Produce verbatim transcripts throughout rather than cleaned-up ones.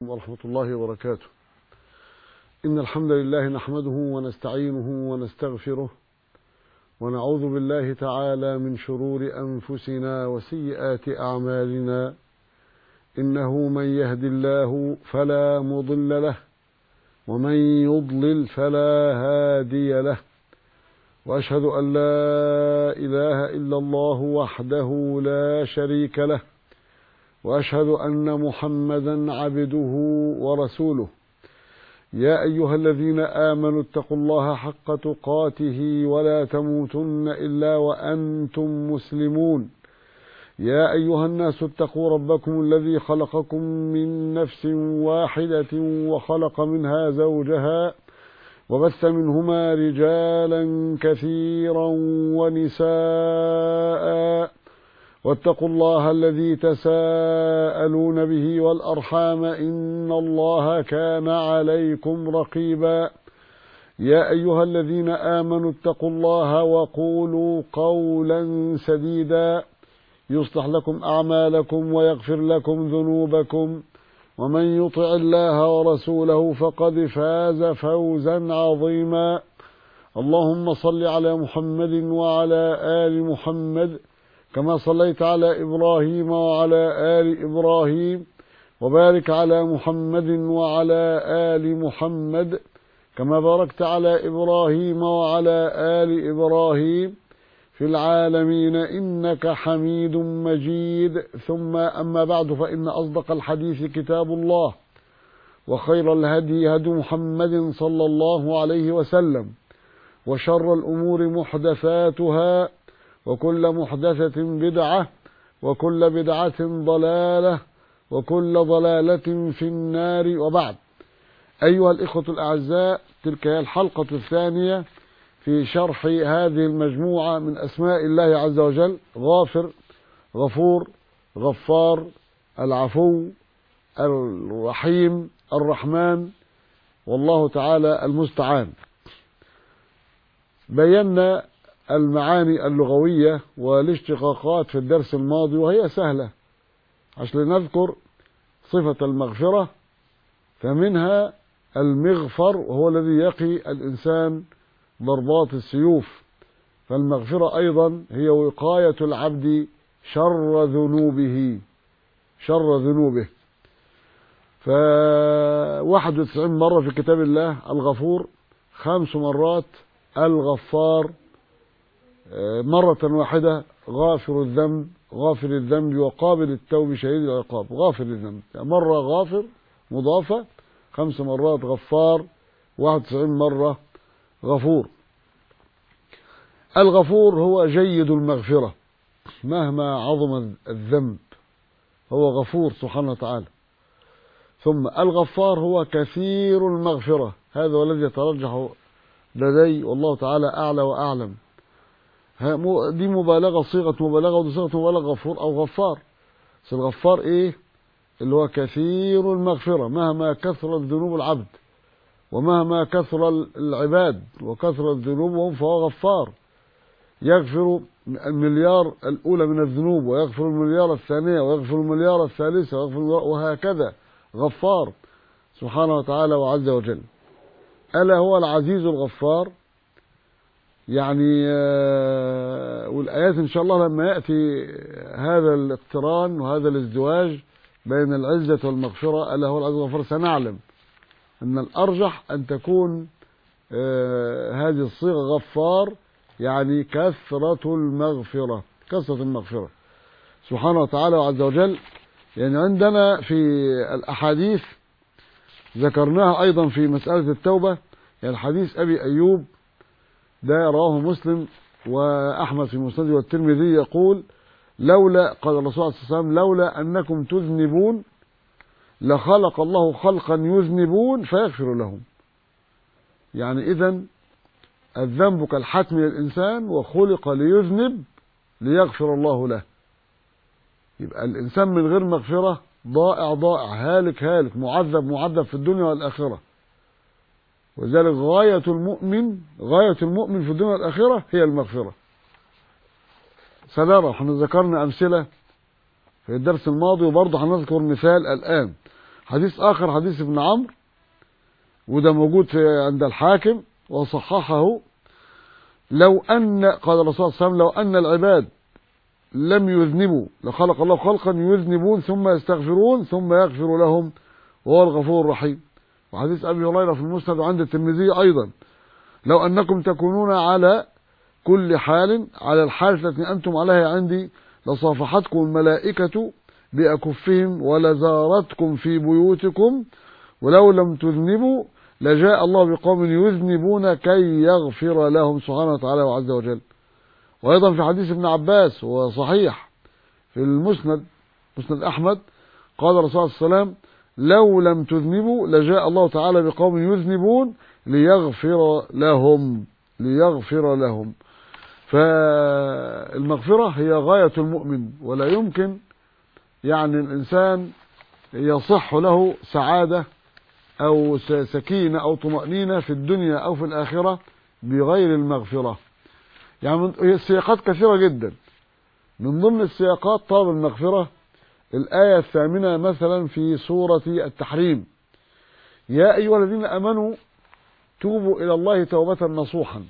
ورحمة الله وبركاته. إن الحمد لله نحمده ونستعينه ونستغفره ونعوذ بالله تعالى من شرور أنفسنا وسيئات أعمالنا. إنه من يهد الله فلا مضل له ومن يضلل فلا هادي له، وأشهد أن لا إله إلا الله وحده لا شريك له، وأشهد أن محمدا عبده ورسوله. يا أيها الذين آمنوا اتقوا الله حق تقاته ولا تموتن إلا وأنتم مسلمون. يا أيها الناس اتقوا ربكم الذي خلقكم من نفس واحدة وخلق منها زوجها وبث منهما رجالا كثيرا ونساء، واتقوا الله الذي تساءلون به والأرحام إن الله كان عليكم رقيبا. يا أيها الذين آمنوا اتقوا الله وقولوا قولا سديدا يصلح لكم أعمالكم ويغفر لكم ذنوبكم، ومن يطع الله ورسوله فقد فاز فوزا عظيما. اللهم صل على محمد وعلى آل محمد كما صليت على إبراهيم وعلى آل إبراهيم، وبارك على محمد وعلى آل محمد كما باركت على إبراهيم وعلى آل إبراهيم في العالمين إنك حميد مجيد. ثم أما بعد، فإن أصدق الحديث كتاب الله، وخير الهدي هدي محمد صلى الله عليه وسلم، وشر الأمور محدثاتها، وكل محدثة بدعة، وكل بدعة ضلالة، وكل ضلالة في النار. وبعد، أيها الإخوة الأعزاء، تلك هي الحلقة الثانية في شرح هذه المجموعة من أسماء الله عز وجل: غافر، غفور، غفار، العفو، الرحيم، الرحمن، والله تعالى المستعان. بينا المعاني اللغوية والاشتقاقات في الدرس الماضي، وهي سهلة عشان نذكر صفة المغفرة. فمنها المغفر، وهو الذي يقي الإنسان ضربات السيوف. فالمغفرة أيضا هي وقاية العبد شر ذنوبه شر ذنوبه فواحد وتسعين مرة في كتاب الله الغفور، خمس مرات الغفار، مرة واحدة غافر الذنب غافر الذنب وقابل التوب شديد العقاب. غافر الذنب مرة غافر مضافة، خمس مرات غفار، واحد وتسعين مرة غفور. الغفور هو جيد المغفرة مهما عظم الذنب، هو غفور سبحانه وتعالى. ثم الغفار هو كثير المغفرة، هذا هو الذي يترجح لدي، والله تعالى أعلى وأعلم. دي مبالغة، صيغة مبالغة، ودي صيغة مبالغة، غفور أو غفار. بس الغفار إيه؟ اللي هو كثير المغفرة مهما كثرت ذنوب العبد، ومهما كثر العباد وكثرت ذنوبهم فهو غفار. يغفر المليار الأولى من الذنوب، ويغفر المليار الثانية، ويغفر المليار الثالثة، ويغفر المليار، وهكذا. غفار سبحانه وتعالى وعز وجل. ألا هو العزيز الغفار. يعني والآيات إن شاء الله لما يأتي هذا الاقتران وهذا الازدواج بين العزة والمغفرة، ألا هو العزيز الغفار، سنعلم أن الأرجح أن تكون هذه الصيغة غفار، يعني كثرة المغفرة كثرة المغفرة سبحانه وتعالى وعز وجل. يعني عندنا في الأحاديث ذكرناها أيضا في مسألة التوبة. يعني حديث أبي أيوب ده رواه مسلم وأحمد في مسنده والترمذي، يقول: لولا قال الرسول صلى الله عليه وسلم: لولا أنكم تذنبون لخلق الله خلقا يذنبون فيغفر لهم. يعني إذن الذنب كالحتم للإنسان، وخلق ليذنب ليغفر الله له. يبقى الإنسان من غير مغفرة ضائع ضائع، هالك هالك، معذب معذب في الدنيا والآخرة. وذلك غاية المؤمن غاية المؤمن في الدنيا والآخرة هي المغفرة. سنرى، احنا ذكرنا أمثلة في الدرس الماضي، وبرضه هنذكر مثال الآن. حديث آخر حديث ابن عمرو، وده موجود عند الحاكم وصححه، لو أن قال الرسول صلى الله عليه وسلم لو أن العباد لم يذنبوا لخلق الله خلقا يذنبون ثم يستغفرون ثم يغفر لهم وهو الغفور الرحيم. وحديث أبي هريرة في المسند عند الترمذي أيضا، لو أنكم تكونون على كل حال على الحال التي أنتم عليها عندي لصافحتكم الملائكة بأكفهم ولزارتكم في بيوتكم ولو لم تذنبوا لجاء الله بقوم يذنبون كي يغفر لهم سبحانه وتعالى وعز وجل. وأيضا في حديث ابن عباس وهو صحيح في المسند مسند أحمد، قال الرسول صلى الله عليه وسلم لو لم تذنبوا لجاء الله تعالى بقوم يذنبون ليغفر لهم ليغفر لهم. فالمغفرة هي غاية المؤمن، ولا يمكن يعني الإنسان يصح له سعادة أو سكينة أو طمأنينة في الدنيا أو في الآخرة بغير المغفرة. يعني السياقات كثيرة جدا، من ضمن السياقات طلب المغفرة الآية الثامنة مثلا في سورة التحريم، يا أيها الذين آمنوا توبوا إلى الله توبة نصوحا.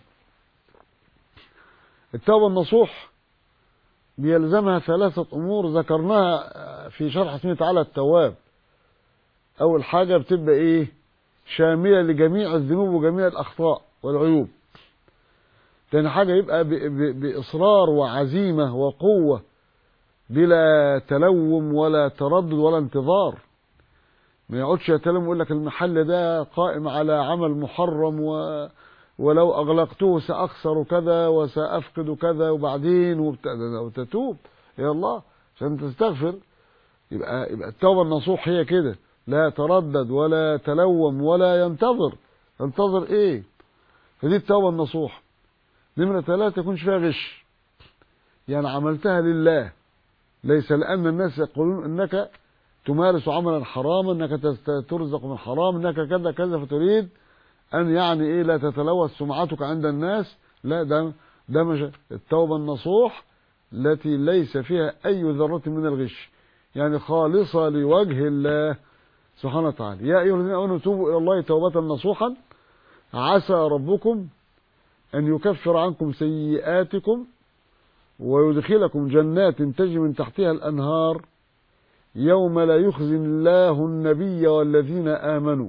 التوبة النصوح بيلزمها ثلاثة أمور ذكرناها في شرح اسمه تعالى التواب. أول حاجة بتبقى إيه؟ شاملة لجميع الذنوب وجميع الأخطاء والعيوب. تاني حاجة يبقى بإصرار وعزيمة وقوة بلا تلوم ولا تردد ولا انتظار. ما يقعدش يتلم ويقول لك المحل ده قائم على عمل محرم و... ولو أغلقته سأخسر كذا وسأفقد كذا وبعدين وبت... وتتوب إلى الله عشان تستغفر. يبقى يبقى التوبة النصوح هي كده، لا يتردد ولا يتلوم ولا ينتظر. ينتظر إيه؟ فدي التوبة النصوح. نمرة ثلاثة يكونش فيها غش، يعني عملتها لله ليس لأن الناس يقولون إنك تمارس عملا حراما، انك ترزق من حرام، انك كذا كذا، فتريد ان يعني ايه لا تتلوث سمعتك عند الناس. لا، ده ده مش التوبة النصوح التي ليس فيها اي ذرة من الغش، يعني خالصة لوجه الله سبحانه وتعالى. يا ايها الذين امنوا توبوا الى الله توبة نصوحا عسى ربكم ان يكفر عنكم سيئاتكم ويدخلكم جنات تجري من تحتها الانهار يوم لا يخزي الله النبي والذين آمنوا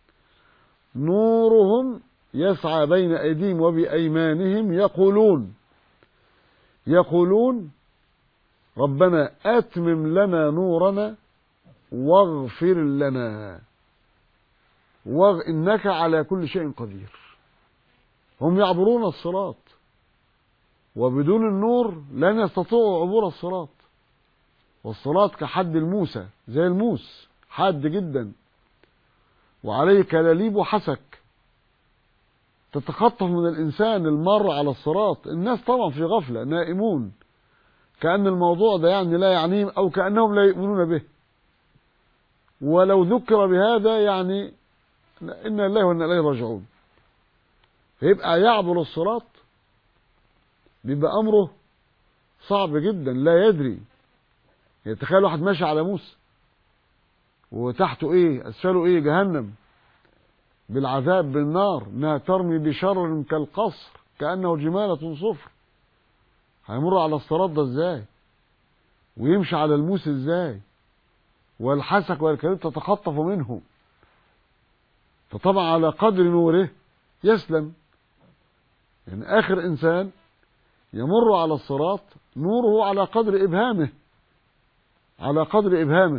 نورهم يسعى بين أيديهم وبأيمانهم يقولون يقولون ربنا أتمم لنا نورنا واغفر لنا واغ إنك على كل شيء قدير. هم يعبرون الصراط وبدون النور لن يستطيعوا عبور الصراط، والصراط كحد الموسى زي الموس حاد جدا وعليه كلاليب وحسك تتخطف من الإنسان المر على الصراط. الناس طبعا في غفلة نائمون كأن الموضوع ده يعني لا يعنيهم أو كأنهم لا يؤمنون به، ولو ذكر بهذا يعني إن الله وإنا إليه راجعون. فيبقى يعبر الصراط بيبقى أمره صعب جدا، لا يدري. يتخيل واحد ماشي على موسى وتحته ايه اسفله ايه جهنم بالعذاب بالنار انها ترمي بشر كالقصر كأنه جمالة صفر. هيمر على الصراط ده ازاي ويمشي على الموس ازاي والحسك والكلاب تتخطف منه؟ فطبعا على قدر نوره يسلم. يعني اخر انسان يمر على الصراط نوره على قدر ابهامه على قدر إبهامه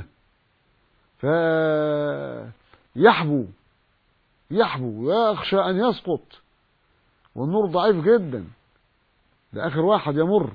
فيحبو يحبو ويخشى أن يسقط، والنور ضعيف جدا. ده آخر واحد يمر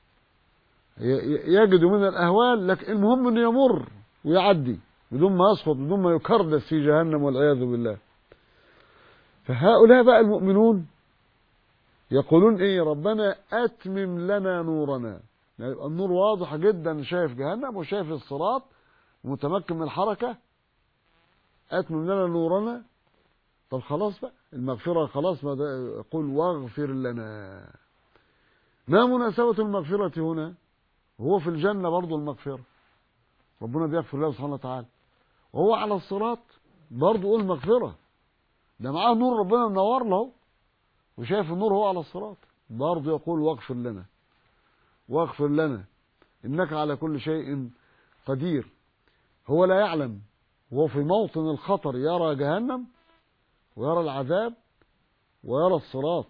يجد من الأهوال، لكن المهم أنه يمر ويعدي بدون ما يسقط بدون ما يكردس في جهنم والعياذ بالله. فهؤلاء بقى المؤمنون يقولون إيه؟ ربنا أتمم لنا نورنا. يعني يبقى النور واضح جدا، شايف جهنم وشايف الصراط ومتمكن من الحركة. أتمم لنا نورنا. طب خلاص بقى المغفرة خلاص، ما يقول واغفر لنا. ما مناسبة المغفرة هنا؟ هو في الجنة برضو المغفرة، ربنا بيغفر له سبحانه وتعالى. وهو على الصراط برضه يقول مغفرة، ده معاه نور ربنا منور له وشايف النور هو على الصراط، برضه يقول واغفر لنا واغفر لنا إنك على كل شيء قدير. هو لا يعلم، وهو في موطن الخطر يرى جهنم ويرى العذاب ويرى الصراط،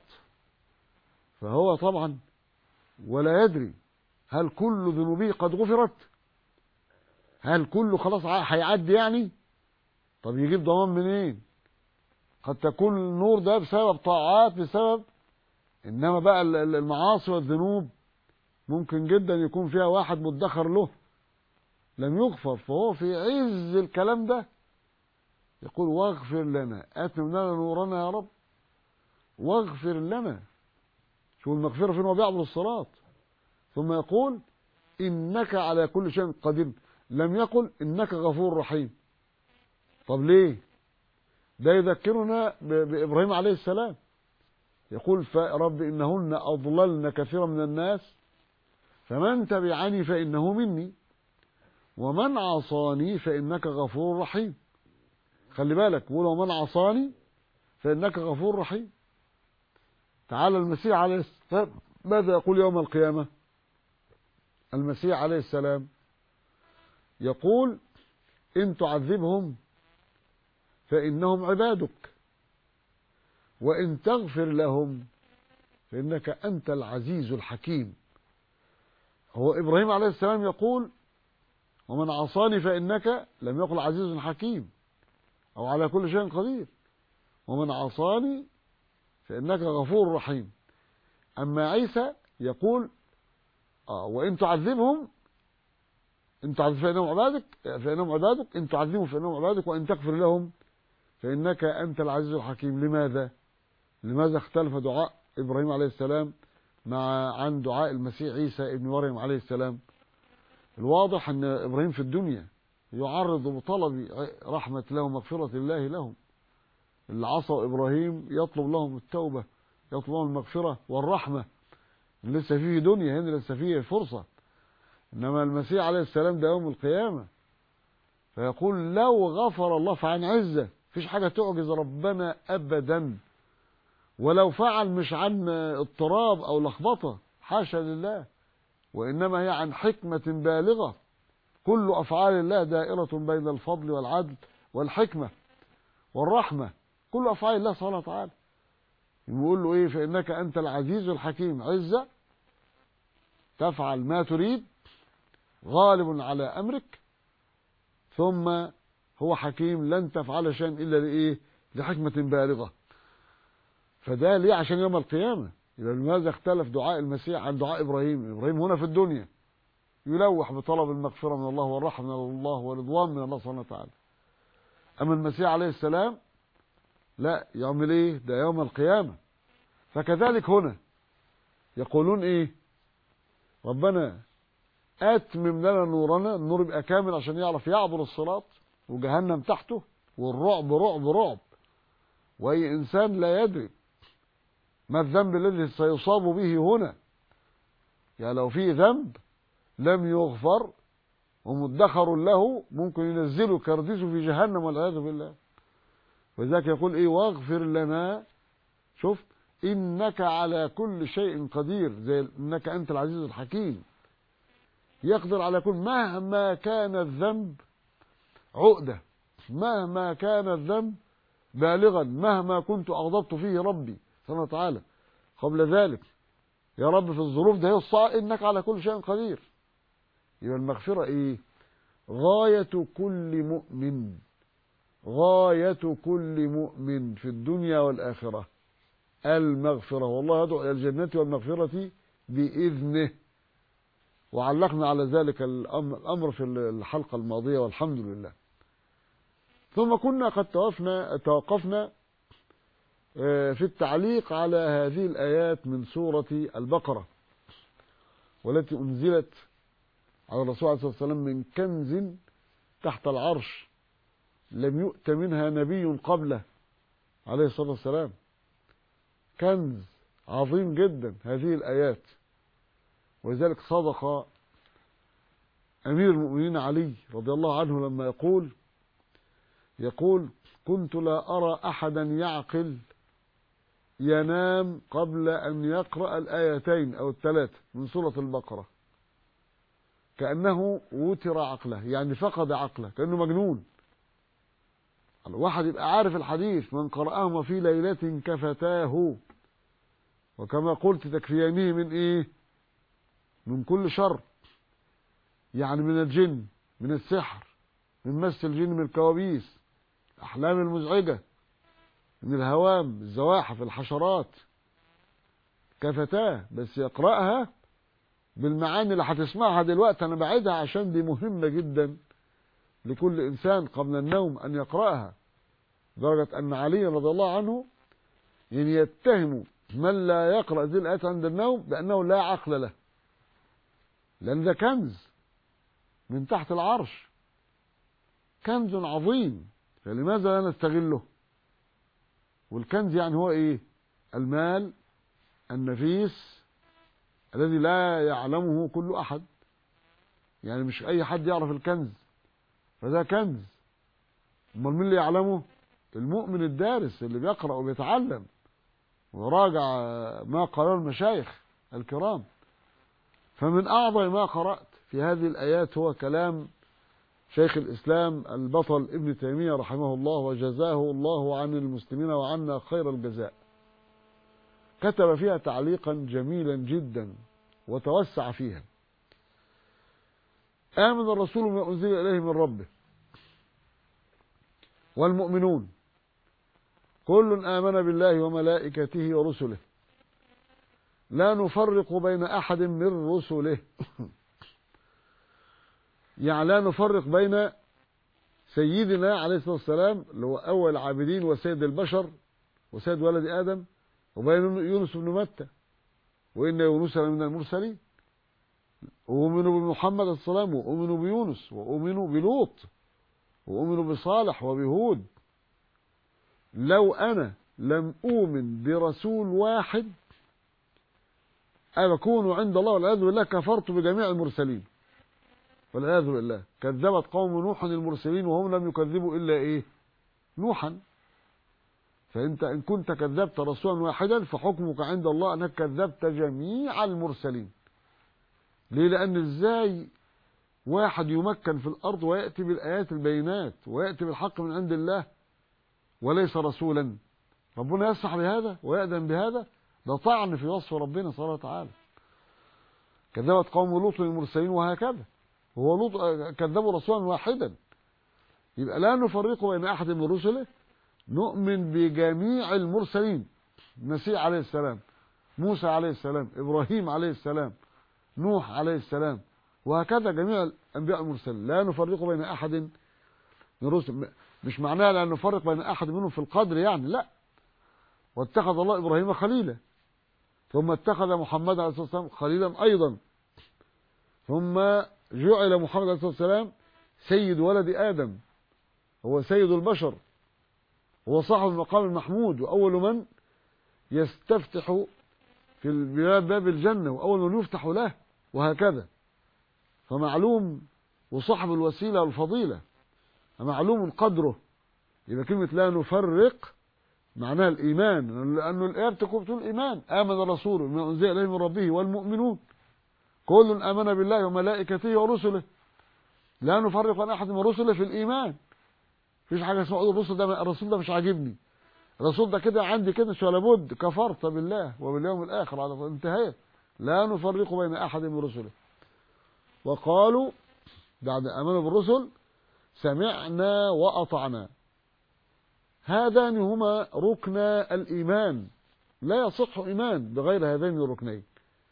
فهو طبعا ولا يدري هل كل ذنوبه قد غفرت، هل كله خلاص هيعدي يعني؟ طب يجيب ضمان منين؟ قد تكون النور ده بسبب طاعات، بسبب انما بقى المعاصي والذنوب ممكن جدا يكون فيها واحد مدخر له لم يغفر، فهو في عز الكلام ده يقول واغفر لنا اتم لنا نورنا يا رب واغفر لنا. شو المغفرة فين؟ هو بيعبد الصراط. ثم يقول انك على كل شيء قدير، لم يقل انك غفور رحيم. طب ليه؟ ده يذكرنا بإبراهيم عليه السلام، يقول رب إنهن أضللن كثيرا من الناس فمن تبعني فإنه مني ومن عصاني فإنك غفور رحيم. خلي بالك، بيقول ومن عصاني فإنك غفور رحيم. تعالى المسيح عليه السلام ماذا يقول يوم القيامة؟ المسيح عليه السلام يقول إن تعذبهم فإنهم عبادك وإن تغفر لهم فإنك أنت العزيز الحكيم. هو إبراهيم عليه السلام يقول ومن عصاني فإنك، لم يقل عزيز حكيم أو على كل شيء قدير، ومن عصاني فإنك غفور رحيم. أما عيسى يقول آه وإن تعذبهم إن تعذب فإنهم عبادك فإنهم عبادك إن تعذبهم فإنهم عبادك وإن تغفر لهم فإنك أنت العزيز الحكيم. لماذا؟ لماذا اختلف دعاء إبراهيم عليه السلام مع عن دعاء المسيح عيسى ابن مريم عليه السلام؟ الواضح أن إبراهيم في الدنيا يعرض بطلب رحمة الله ومغفرة الله لهم، اللي عصوا إبراهيم يطلب لهم التوبة، يطلب لهم المغفرة والرحمة، لسه فيه دنيا هنا، لسه فيه فرصة. إنما المسيح عليه السلام ده يوم القيامة، فيقول لو غفر الله فعن عزة، فيش حاجة تعجز ربنا أبدا، ولو فعل مش عن اضطراب أو لخبطة، حاشا لله، وإنما هي عن حكمة بالغة. كل أفعال الله دائرة بين الفضل والعدل والحكمة والرحمة، كل أفعال الله سبحانه وتعالى. يقول له إيه؟ فإنك أنت العزيز الحكيم، عزة تفعل ما تريد، غالب على أمرك، ثم هو حكيم لن تفعل شيئا إلا لإيه؟ لحكمة بالغة. فده ليه؟ عشان يوم القيامة. يبقى لماذا اختلف دعاء المسيح عن دعاء إبراهيم؟ إبراهيم هنا في الدنيا يلوح بطلب المغفرة من الله والرحمة من الله ورضوان من الله سبحانه وتعالى. أما المسيح عليه السلام لا، يعمل إيه؟ ده يوم القيامة. فكذلك هنا يقولون إيه؟ ربنا أتمم لنا نورنا، النور يبقى كامل عشان يعرف يعبر الصراط، وجهنم تحته، والرعب رعب رعب، وأي إنسان لا يدري ما الذنب الذي سيصاب به هنا. يعني لو في ذنب لم يغفر ومدخر له ممكن ينزله كرديسه في جهنم والعياذ بالله. وذلك يقول ايه؟ واغفر لنا، شوف انك على كل شيء قدير، زي انك انت العزيز الحكيم، يقدر على كل، مهما كان الذنب عقدة، مهما كان الذنب بالغا، مهما كنت اغضبت فيه ربي سبحانه وتعالى قبل ذلك، يا رب في الظروف ده الصعب انك على كل شيء قدير. يبقى المغفرة ايه؟ غاية كل مؤمن، غاية كل مؤمن في الدنيا والآخرة المغفرة، والله يدعو إلى الجنة والمغفرة بإذنه. وعلقنا على ذلك الأمر في الحلقة الماضية والحمد لله. ثم كنا قد توقفنا توقفنا في التعليق على هذه الآيات من سورة البقرة، والتي أنزلت على الرسول عليه الصلاة والسلام من كنز تحت العرش لم يؤت منها نبي قبله عليه الصلاة والسلام، كنز عظيم جدا هذه الآيات. ولذلك صدق أمير المؤمنين علي رضي الله عنه لما يقول يقول كنت لا أرى أحدا يعقل ينام قبل أن يقرأ الآيتين أو الثلاثة من سورة البقرة، كأنه وتر عقله، يعني فقد عقله، كأنه مجنون. الواحد يبقى عارف الحديث من قرأهما في ليلة كفتاه، وكما قلت تكفيانه من إيه؟ من كل شر، يعني من الجن، من السحر، من مس الجن، من الكوابيس، الأحلام المزعجة، من الهوام، الزواحف، الحشرات. كفتاه، بس يقرأها بالمعاني اللي هتسمعها دلوقتي. أنا بعيدها عشان دي مهمة جدا لكل إنسان قبل النوم أن يقرأها، درجة أن علي رضي الله عنه يعني يتهم من لا يقرأ ذي الآيات عند النوم بأنه لا عقل له، لأن ده كنز من تحت العرش، كنز عظيم، فلماذا لا نستغله؟ والكنز يعني هو إيه؟ المال النفيس الذي لا يعلمه كل أحد، يعني مش أي حد يعرف الكنز، فده كنز. امال مين اللي يعلمه؟ المؤمن الدارس اللي بيقرأ وبيتعلم وراجع ما قاله المشايخ الكرام. فمن أعظم ما قرأت في هذه الآيات هو كلام شيخ الإسلام البطل ابن تيمية رحمه الله وجزاه الله عن المسلمين وعنا خير الجزاء. كتب فيها تعليقا جميلا جدا وتوسع فيها. آمن الرسول بما أنزل إليه من ربه والمؤمنون كل آمن بالله وملائكته ورسله لا نفرق بين أحد من رسله. يعني لا نفرق بين سيدنا عليه الصلاة والسلام اللي هو أول العابدين وسيد البشر وسيد ولد آدم، وبين يونس بن متى، وإن يونس من المرسلين، وأؤمنوا بمحمد عليه السلام، وأؤمنوا بيونس، وأؤمنوا بلوط، وأؤمنوا بصالح وبهود. لو أنا لم أؤمن برسول واحد أكون عند الله والعياذ بالله كفرت بجميع المرسلين والعياذ بالله. كذبت قوم نوح المرسلين وهم لم يكذبوا إلا إيه؟ نوحا. فأنت إن كنت كذبت رسولا واحدا فحكمك عند الله أنك كذبت جميع المرسلين. ليه؟ لأن إزاي واحد يمكن في الأرض ويأتي بالآيات البينات ويأتي بالحق من عند الله وليس رسولا؟ ربنا يسمح بهذا ويأذن بهذا؟ ده طعن في وصف ربنا سبحانه وتعالى. كذبت قوم لوط المرسلين وهكذا، وهو لوط كذبوا رسولا واحدا. يبقى لا نفرق بين أحد من رسله، نؤمن بجميع المرسلين، المسيح عليه السلام، موسى عليه السلام، إبراهيم عليه السلام، نوح عليه السلام، وهكذا جميع الأنبياء المرسلين. لا نفرق بين أحد من رسل، مش معناها لا نفرق بين أحد منهم في القدر يعني، لا. واتخذ الله إبراهيم خليلا، ثم اتخذ محمد عليه الصلاة والسلام خليلا أيضا، ثم جعل محمد عليه الصلاة والسلام سيد ولد آدم، هو سيد البشر، هو صاحب المقام المحمود، وأول من يستفتح في البلاد باب الجنة، وأول من يفتح له، وهكذا. فمعلوم، وصاحب الوسيلة والفضيلة معلوم قدره. يبقى كلمة لا نفرق معناها الإيمان، لأنه الآية بتقول إيمان. آمن الرسول بما أنزل إليه من ربه والمؤمنون كل آمن بالله وملائكته ورسله لا نفرق بين أحد من رسله في الإيمان. مفيش حاجة اسمها الرسول ده الرسول ده مش عاجبني، الرسول ده كده عندي كده مش ولا بد، كفرت بالله وباليوم الآخر، على انتهيت. لا نفرق بين أحد من رسله. وقالوا بعد آمنوا بالرسل سمعنا وأطعنا. هذان هما ركن الإيمان، لا يصح إيمان بغير هذين الركنين.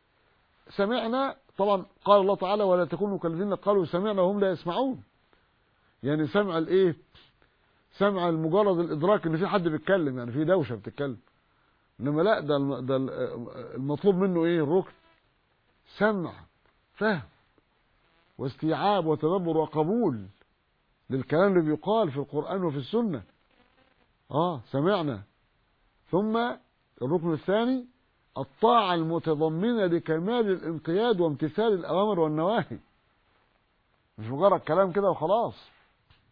سمعنا، طبعا قال الله تعالى ولا تكونوا كالذين قالوا سمعنا وهم لا يسمعون. يعني سمع الايه؟ سمع المجرد الادراك ان في حد بيتكلم، يعني في دوشه بتتكلم. انما لا، ده ده المطلوب منه ايه؟ الركن سمع، فهم واستيعاب وتدبر وقبول للكلام اللي بيقال في القرآن وفي السنة. اه سمعنا. ثم الركن الثاني الطاعة المتضمنة لكمال الانقياد وامتثال الأوامر والنواهي، مش مجرد كلام كده وخلاص.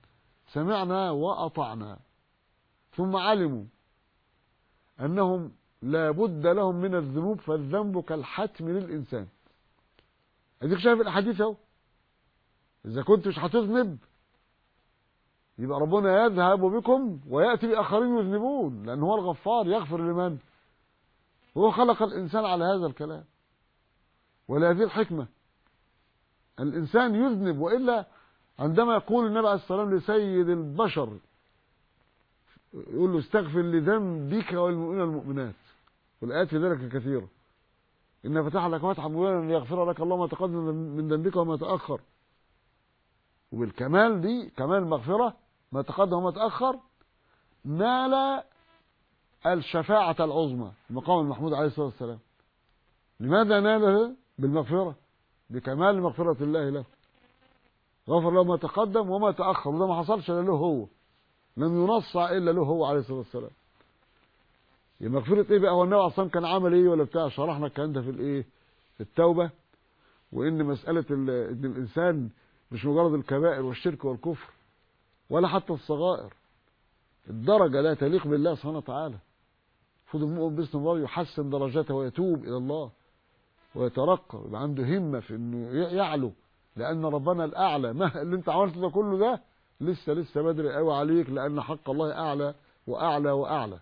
سمعنا وأطعنا، ثم علموا أنهم لا بد لهم من الذنوب، فالذنب كالحتم للإنسان. أديك شايف الأحاديث أهو، إذا كنت مش هتذنب يبقى ربنا يذهب بكم ويأتي بآخرين يذنبون، لأن هو الغفار يغفر لمن؟ هو خلق الإنسان على هذا الكلام ولهذه الحكمة. الإنسان يذنب، وإلا عندما يقول النبي عليه الصلاة والسلام لسيد البشر يقول له استغفر لذنبك والمؤمنين والمؤمنات، والآيات في ذلك كثيرة، إن فتح لك فتحا مبينا أن يغفر لك الله ما تقدم من ذنبك وما تأخر. وبالكمال دي كمال المغفرة، ما تقدم وما تأخر، نال الشفاعة العظمى، المقام المحمود عليه الصلاة والسلام. لماذا ناله؟ بالمغفرة، بكمال مغفرة الله له، غفر له ما تقدم وما تأخر، وده ما حصلش إلا له هو، لم ينصع إلا له هو عليه الصلاة والسلام. يبقى مغفرة إيه بقى؟ هو النبي أصلا كان عمل إيه ولا بتاع؟ شرحنا الكلام ده في الإيه؟ في التوبة، وإن مسألة إن الإنسان مش مجرد الكبائر والشرك والكفر ولا حتى الصغائر، الدرجة لا تليق بالله سبحانه وتعالى. المفروض المؤمن باسم الله يحسن درجاته ويتوب إلى الله ويترقى، يبقى عنده همة في إنه يعلو، لأن ربنا الأعلى. ما اللي أنت عملته ده كله ده لسه لسه بدري قوي عليك، لأن حق الله أعلى وأعلى وأعلى.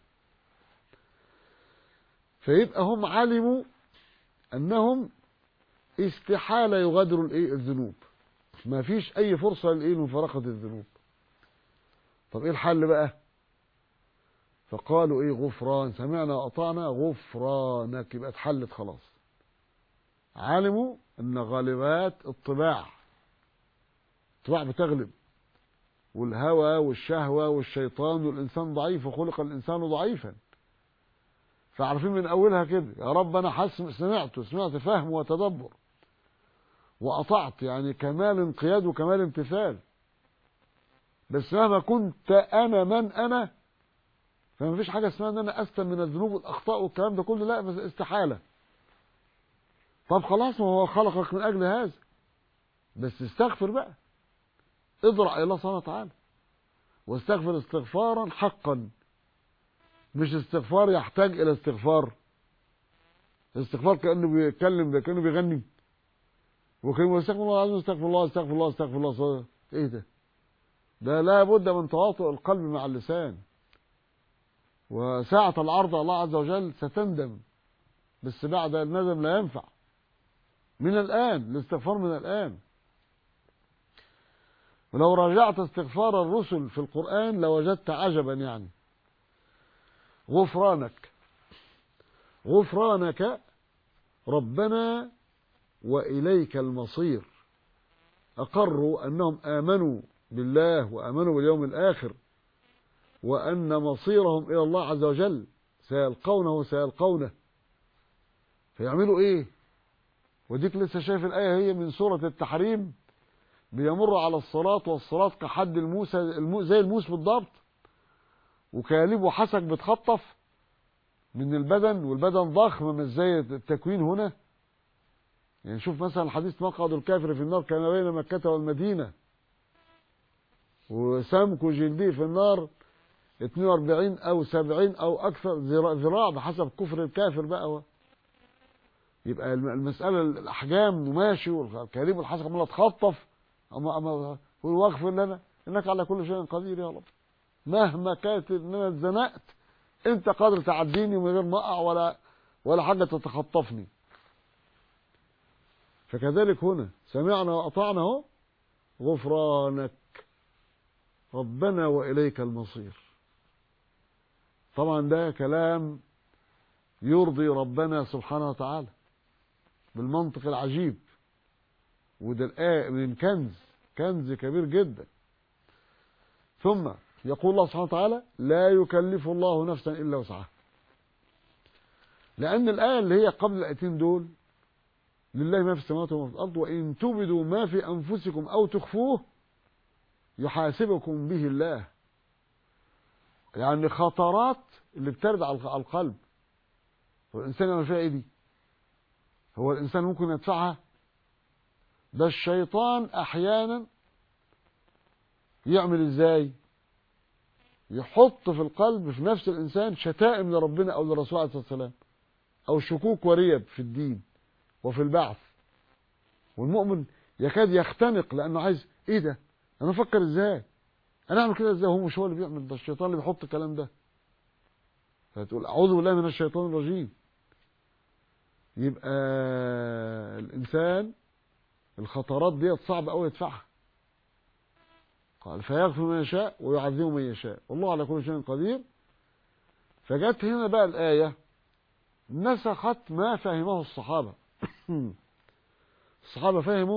فيبقى هم علموا أنهم استحالة يغادروا الإيه؟ الذنوب، ما فيش أي فرصة للإيه؟ لمفارقة الذنوب. طب إيه الحل بقى؟ فقالوا إيه؟ غفران، سمعنا وأطعنا غفرانك، يبقى اتحلت خلاص. علموا أن غالبات الطباع، الطباع بتغلب، والهوى والشهوة والشيطان، والإنسان ضعيف وخلق الإنسان ضعيفا. فعارفين من أولها كده، يا رب أنا حسن سمعت سمعت فهم وتدبر، وأطعت يعني كمال انقياد وكمال امتثال. بس مهما كنت أنا من أنا، فما فيش حاجة اسمها أن أنا أسلم من الذنوب والأخطاء والكلام ده كله، لا، بس استحالة. طب خلاص، ما هو خلقك من أجل هذا، بس استغفر بقى، اضرع إلى الله سبحانه وتعالى، واستغفر استغفارا حقا، مش استغفار يحتاج إلى استغفار. الاستغفار كأنه بيتكلم، كأنه بيغني، وكلمة استغفر الله العظيم، استغفر الله استغفر الله استغفر الله، ايه ده؟ ده لا بد من تواطؤ القلب مع اللسان، وساعة العرض على الله عز وجل ستندم، بس بعد الندم لا ينفع. من الآن الاستغفار، من الآن. ولو راجعت استغفار الرسل في القرآن لوجدت عجبا يعني. غفرانك، غفرانك ربنا وإليك المصير. أقروا أنهم آمنوا بالله وآمنوا باليوم الآخر، وأن مصيرهم إلى الله عز وجل، سيلقونه سيلقونه. فيعملوا إيه؟ وديك لسه شايف الآية هي من سورة التحريم، بيمر على الصلاة، والصلاة كحد الموسى، زي الموس بالضبط، وكاليب وحسك بتخطف من البدن، والبدن ضخم مش زي التكوين هنا. يعني شوف مثلا حديث مقعد الكافر في النار كان بين مكة والمدينة، وسمك جلديه في النار اثنين وأربعين أو سبعين أو أكثر ذراع بحسب كفر الكافر بقى هو. يبقى المسألة الأحجام ماشي، والكاليب والحسك عمالة تخطف، أما أما واغفر لنا إنك على كل شيء قدير يا رب. مهما كانت إن أنا اتزنقت، أنت قادر تعديني من غير ما أقع ولا ولا حاجة تتخطفني. فكذلك هنا سمعنا وأطعنا اهو، غفرانك ربنا وإليك المصير. طبعا ده كلام يرضي ربنا سبحانه وتعالى بالمنطق العجيب، وده الآية من كنز كنز كبير جدا. ثم يقول الله سبحانه وتعالى لا يكلف الله نفسا إلا وسعها، لأن الآية اللي هي قبل الآيتين دول لله ما في السماوات وما في الأرض وإن تبدوا ما في أنفسكم أو تخفوه يحاسبكم به الله. يعني خطرات اللي بترد على القلب، والإنسان يعمل فيها إيه دي؟ هو الإنسان ممكن يدفعها؟ ده الشيطان أحيانا يعمل ازاي؟ يحط في القلب في نفس الانسان شتائم لربنا او للرسول عليه الصلاه والسلام، او شكوك وريب في الدين وفي البعث. والمؤمن يكاد يختنق لانه عايز ايه ده؟ انا افكر ازاي؟ انا اعمل كده ازاي؟ هو مش هو اللي بيعمل ده، الشيطان اللي بيحط الكلام ده. فتقول اعوذ بالله من الشيطان الرجيم. يبقى الانسان الخطرات ديت صعب قوي يدفعها. قال فيغفر من يشاء ويعذب من يشاء والله على كل شيء قدير. فجت هنا بقى الآية نسخت ما فهمه الصحابة. الصحابة فهموا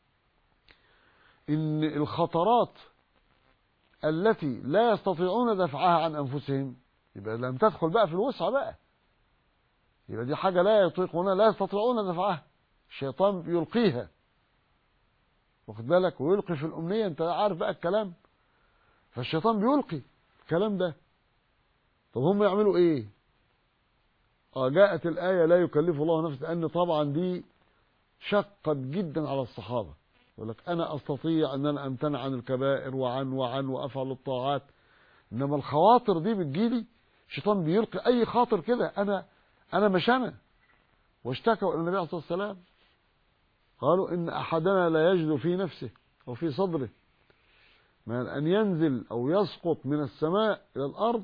ان الخطرات التي لا يستطيعون دفعها عن انفسهم يبقى لم تدخل بقى في الوسع بقى، يبقى دي حاجة لا يطيقون لا يستطيعون دفعها، الشيطان يلقيها، واخد بالك، ويلقي في الأمنية، انت عارف بقى الكلام، فالشيطان بيلقي الكلام ده. طب هم يعملوا ايه؟ اه جاءت الآية لا يكلف الله نفسا، لأن طبعا دي شقت جدا على الصحابة. يقول لك أنا أستطيع أن أنا أمتنع عن الكبائر وعن وعن وأفعل الطاعات، إنما الخواطر دي بتجيلي، الشيطان بيلقي أي خاطر كده، أنا أنا مش أنا. واشتكوا إلى النبي عليه الصلاة والسلام قالوا إن أحدنا لا يجد في نفسه أو في صدره من أن ينزل أو يسقط من السماء إلى الأرض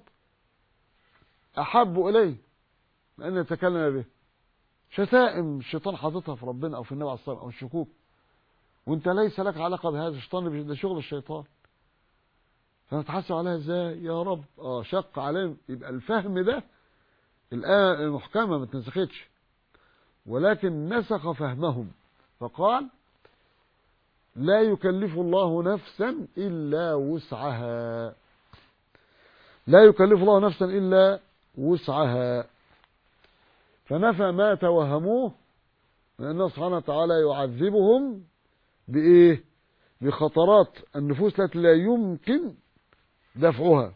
أحب إليه من أن يتكلم به. شتائم الشيطان حاططها في ربنا أو في النبي عليه الصلاة والسلام أو الشكوك، وأنت ليس لك علاقة بهذا، الشيطان ده شغل الشيطان. فنتحاسب عليها إزاي يا رب؟ آه شق عليهم. يبقى الفهم ده الآية المحكمة ما اتنسختش، ولكن نسخ فهمهم فقال لا يكلف الله نفسا إلا وسعها. لا يكلف الله نفسا إلا وسعها، فنفى ما توهموه من أن سبحانه وتعالى يعذبهم بإيه؟ بخطرات النفوس التي لا يمكن دفعها.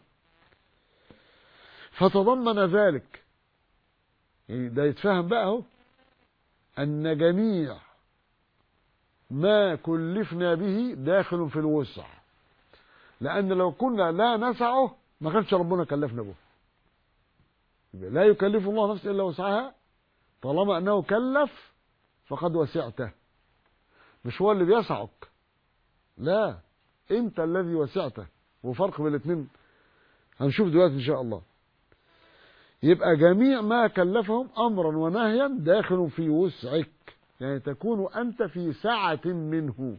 فتضمن ذلك، يعني ده يتفهم بقى اهو، أن جميع ما كلفنا به داخل في الوسع، لأن لو كنا لا نسعه ما كانش ربنا كلفنا به. لا يكلف الله نفسا إلا وسعها، طالما أنه كلف فقد وسعته، مش هو اللي بيسعك، لا أنت الذي وسعته. وفرق بين الاثنين هنشوف دلوقتي إن شاء الله. يبقى جميع ما كلفهم أمرا ونهيا داخل في وسعك، يعني تكون أنت في سعة منه.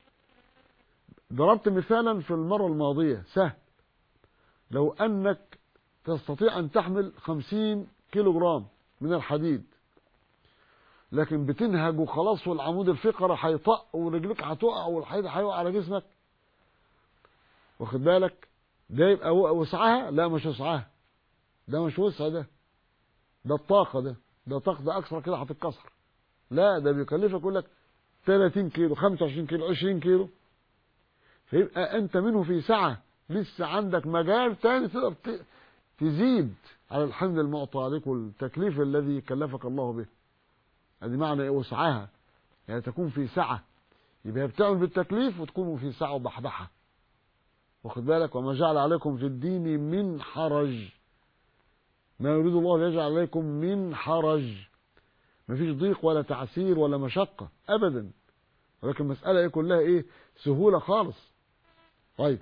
ضربت مثالا في المرة الماضية سهل، لو أنك تستطيع أن تحمل خمسين كيلو جرام من الحديد، لكن بتنهج وخلاص والعمود الفقري هيطق ورجلك هتقع والحديد هيقع على جسمك، واخد بالك، ده يبقى وسعها؟ لا مش وسعها، ده مش وسع، ده ده الطاقة، ده ده طاقة، ده أكثر كده هتتكسر. لا ده بيكلفك يقول لك ثلاثين كيلو، خمسة وعشرين كيلو، عشرين كيلو، فيبقى أنت منه في سعة، لسه عندك مجال تاني تقدر تزيد على الحمل المعطى عليك والتكليف الذي كلفك الله به. هذه معنى وسعها، يعني تكون في سعة، يبقى بتعمل بالتكليف وتكون في سعة وبحبحة، واخد بالك. وما جعل عليكم في الدين من حرج، ما يريد الله ليجعل عليكم من حرج، ما فيش ضيق ولا تعسير ولا مشقة أبدا، ولكن المسألة ايه كلها ايه؟ سهولة خالص. طيب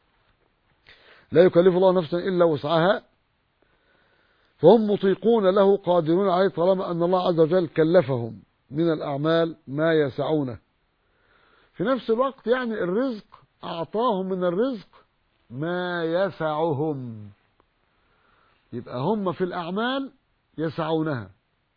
لا يكلف الله نفسا إلا وسعها، فهم مطيقون له قادرون عليه، طالما أن الله عز وجل كلفهم من الأعمال ما يسعونه. في نفس الوقت يعني الرزق أعطاهم من الرزق ما يسعهم، يبقى هم في الأعمال يسعونها.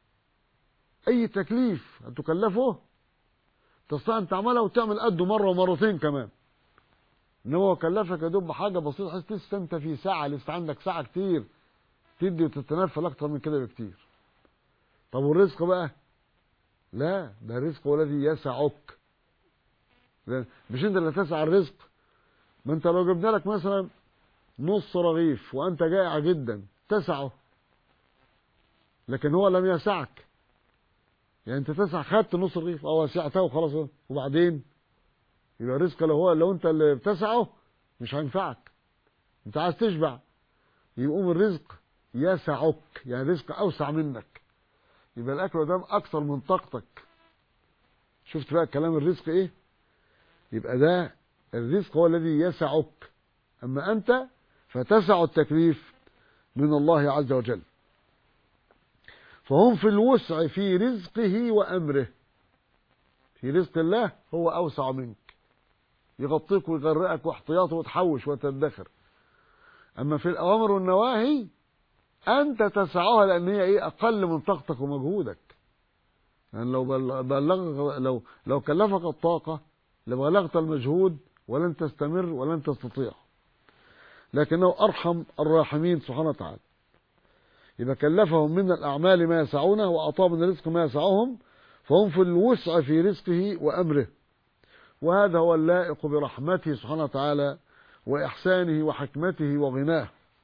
أي تكليف هتكلفه تستطيع أن تعملها وتعمل قده مرة ومرتين كمان، إنما هو كلفك يدب حاجة بسيطة، حيث لسه أنت في ساعة، لسه عندك ساعة كتير تدي وتتنفل أكتر من كده بكتير. طب والرزق بقى؟ لا ده الرزق هو الذي يسعك، مش أنت اللي تسع الرزق. ما أنت لو جبنا لك مثلا نص رغيف وأنت جائع جدا تسعه، لكن هو لم يسعك، يعني أنت تسع، خدت نص رغيف أو وسعته وخلاص، وبعدين يبقى الرزق لو هو لو أنت اللي بتسعه مش هينفعك، انت عايز تشبع، يقوم الرزق يسعك، يعني رزق اوسع منك، يبقى الاكل قدام اكثر من طاقتك. شفت بقى كلام الرزق ايه؟ يبقى ده الرزق هو الذي يسعك، اما انت فتسع التكليف من الله عز وجل. فهم في الوسع في رزقه وامره، في رزق الله هو اوسع منك، يغطيك ويغرقك واحتياطه وتحوش وتدخر. اما في الاوامر والنواهي انت تسعها، لان هي ايه؟ اقل من طاقتك ومجهودك. يعني لو بلغ لو لو كلفك الطاقه لبلغت المجهود ولن تستمر ولن تستطيع، لكنه ارحم الراحمين سبحانه وتعالى. يبقى كلفهم من الاعمال ما يسعونه واعطاهم من الرزق ما يسعهم، فهم في الوسع في رزقه وامره، وهذا هو اللائق برحمته سبحانه وتعالى واحسانه وحكمته وغناه.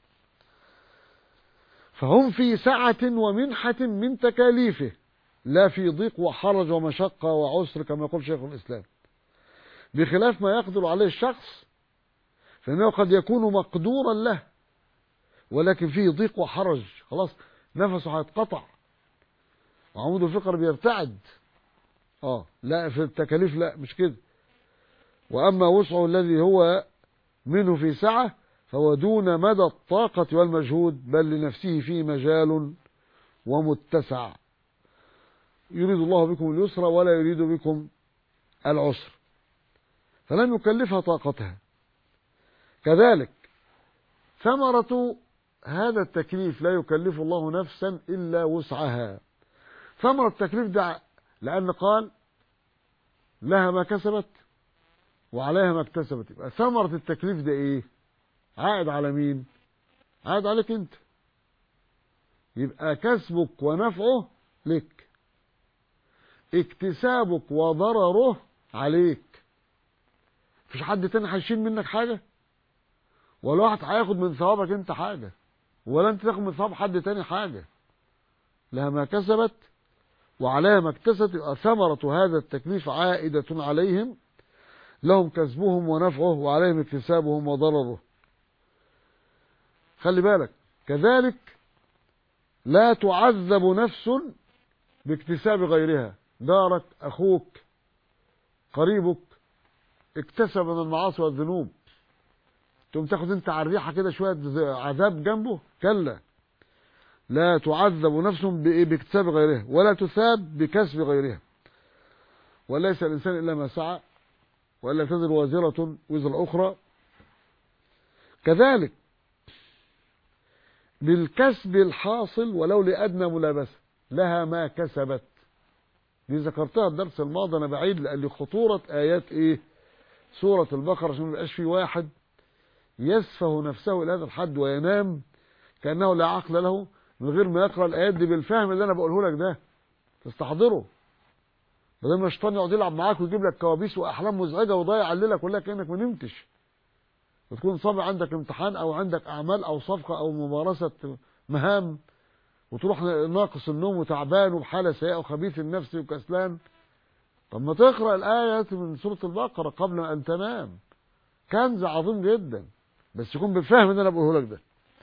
فهم في سعة ومنحة من تكاليفه، لا في ضيق وحرج ومشقة وعسر كما يقول شيخ الإسلام، بخلاف ما يقدر عليه الشخص، فإنه قد يكون مقدورا له ولكن فيه ضيق وحرج، خلاص نفسه هيتقطع وعمود الفقر بيرتعد. اه لا، في التكاليف لا، مش كده. وأما وسعه الذي هو منه في سعة فهو دون مدى الطاقة والمجهود، بل لنفسه فيه مجال ومتسع، يريد الله بكم اليسر ولا يريد بكم العسر، فلم يكلفها طاقتها. كذلك ثمرة هذا التكليف لا يكلف الله نفسا إلا وسعها. ثمرة التكليف ده لأن قال لها ما كسبت وعليها ما اكتسبت، يبقى ثمرة التكليف ده ايه؟ عائد على مين؟ عائد عليك انت، يبقى كسبك ونفعه لك، اكتسابك وضرره عليك. مفيش حد تاني هيشيل منك حاجة، ولا واحد هياخد من ثوابك انت حاجة، ولا انت تاخد من ثواب حد تاني حاجة. لها ما كسبت وعليها ما اكتسبت، يبقى ثمرة هذا التكليف عائدة عليهم، لهم كسبهم ونفعه وعليهم اكتسابهم وضرره. خلي بالك كذلك لا تعذب نفس باكتساب غيرها. دارك، اخوك، قريبك اكتسب من المعاصي والذنوب، تقوم تاخد انت على الريحه كده شويه عذاب جنبه؟ كلا، لا تعذب نفس باكتساب غيرها ولا تثاب بكسب غيرها. وليس الانسان الا ما سعى والا تزر وازره وزر اخرى. كذلك بالكسب الحاصل ولو لادنى ملابسه، لها ما كسبت. دي ذكرتها الدرس الماضي، انا بعيد لان خطوره ايات ايه؟ سوره البقره، عشان ما يبقاش في واحد يسفه نفسه الى هذا الحد وينام كانه لا عقل له من غير ما يقرا الايات دي بالفهم اللي انا بقوله لك ده، تستحضره، بدل ما الشيطان يقعد يلعب معاك ويجيب لك كوابيس واحلام مزعجه ويضيع الليله كلها كانك ما نمتش، وتكون صابع عندك امتحان او عندك اعمال او صفقه او ممارسه مهام، وتروح ناقص النوم وتعبان وبحاله سيئه وخبيث النفس وكسلان. طب ما تقرا الايه من سوره البقره قبل ان تنام، كنز عظيم جدا، بس يكون بالفهم اللي انا بقوله لك ده.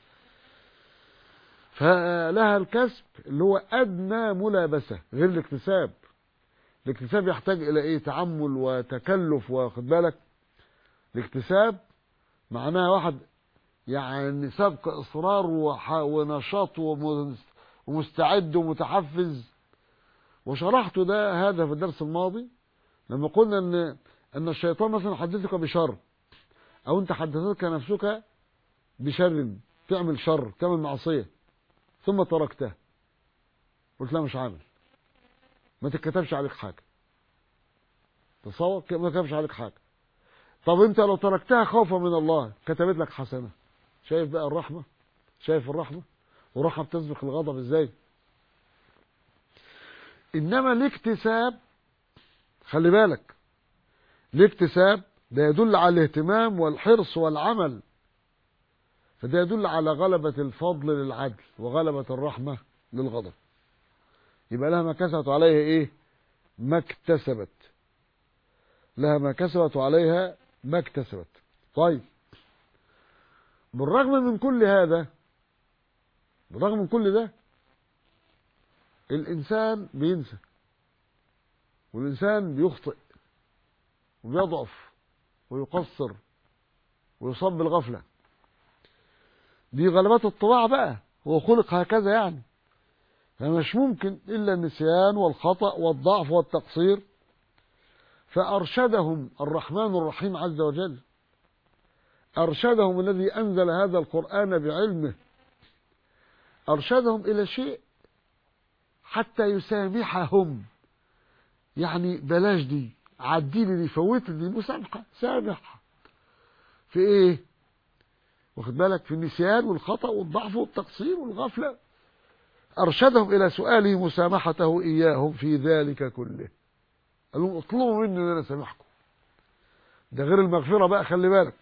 فلها الكسب اللي هو ادنى ملابسه غير الاكتساب. الاكتساب يحتاج الى ايه؟ تعمل وتكلف، واخد بالك. الاكتساب معناها واحد يعني سبق اصرار ونشاط ومستعد ومتحفز. وشرحت ده هذا في الدرس الماضي لما قلنا ان ان الشيطان مثلا حدثك بشر، او انت حدثتك نفسك بشر، تعمل شر، تعمل معصيه ثم تركته، قلت لا مش عامل، ما تتكتبش عليك حاجه، تصور ما تكتبش عليك حاجه. طب انت لو تركتها خوفا من الله كتبت لك حسنه. شايف بقى الرحمه؟ شايف الرحمه؟ والرحمه بتسبق الغضب ازاي. انما الاكتساب خلي بالك، الاكتساب ده يدل على الاهتمام والحرص والعمل، فده يدل على غلبة الفضل للعدل وغلبة الرحمة للغضب. يبقى لها ما كسبت عليها ايه؟ ما اكتسبت. لها ما كسبت وعليها ما اكتسبت. طيب بالرغم من كل هذا، بالرغم من كل ده، الإنسان بينسى، والإنسان بيخطئ وبيضعف ويقصر ويصاب بالغفلة. دي غلبات الطباع بقى، هو خلق هكذا يعني، فمش ممكن إلا النسيان والخطأ والضعف والتقصير. فأرشدهم الرحمن الرحيم عز وجل، أرشدهم الذي أنزل هذا القرآن بعلمه، أرشدهم إلى شيء حتى يسامحهم. يعني بلاش دي، عديلي دي، فوت دي، مسامحة، سامح في ايه؟ واخد بالك؟ في النسيان والخطأ والضعف والتقصير والغفلة. أرشدهم إلى سؤاله مسامحته إياهم في ذلك كله. قال لهم اطلبوا مني ان انا اسامحكم. ده غير المغفرة بقى، خلي بالك.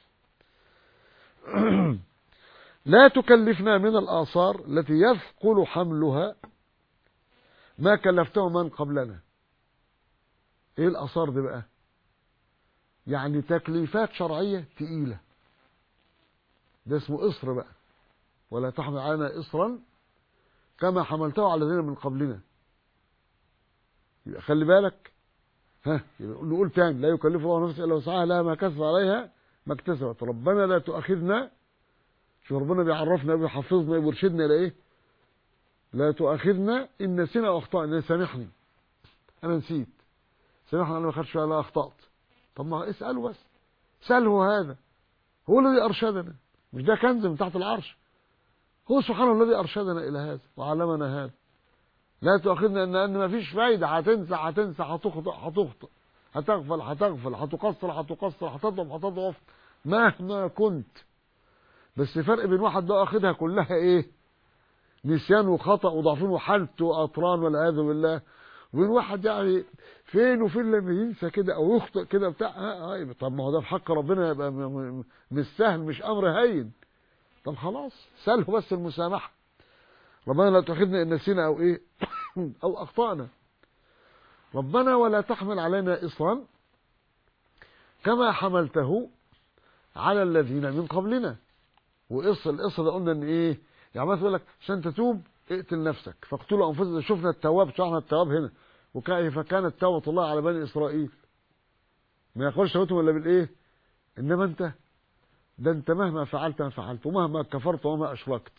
لا تكلفنا من الآثار التي يثقل حملها ما كلفته من قبلنا. ايه الآثار دي بقى؟ يعني تكليفات شرعية تقيلة، ده اسمه إصر بقى. ولا تحمل علينا إصرا كما حملته على الذين من قبلنا. يبقى خلي بالك، ها، يبقى نقول تاني: لا يكلف الله نفسا الا وسعها، لها ما كسب عليها ما اكتسبت. ربنا لا تؤاخذنا. شوف ربنا بيعرفنا، بيحفظنا، بيرشدنا الى ايه؟ لا تؤاخذنا ان نسينا او اخطانا. سامحني انا نسيت، سامحني انا ما خدتش ولا اخطات. طب ما اساله بس، ساله. هذا هو الذي ارشدنا، مش ده كنز من تحت العرش؟ هو سبحانه الذي ارشدنا الى هذا وعلمنا هذا. لا تؤاخذنا ان ان ما فيش فايده، هتنسى هتنسى، هتخطئ هتخطئ، هتغفل هتغفل، هتقصر هتقصر، هتضعف هتضعف، مهما كنت. بس فرق بين واحد ده اخدها كلها ايه؟ نسيان وخطأ وضعفين وحالته واطران والعياذ بالله، وبين واحد يعني فين وفين لما ينسى كده او يخطئ كده بتاع. ها ها طب ما هو ده في حق ربنا يبقى مش سهل، مش امر هين. طب خلاص ساله بس المسامحه. ربنا لا تؤاخذنا ان نسينا او ايه او اخطأنا. ربنا ولا تحمل علينا إصرا كما حملته على الذين من قبلنا. وإصر الإصر ده قلنا ان ايه؟ يعني ما تقول لك عشان تتوب اقتل نفسك فاقتلوا انفسكم. شفنا التواب، شفنا التواب هنا، وكيف كانت توبة الله على بني إسرائيل. ما يقولش توبتهم الا بالايه؟ انما انت ده انت مهما فعلت ما فعلت، ومهما كفرت وما اشركت،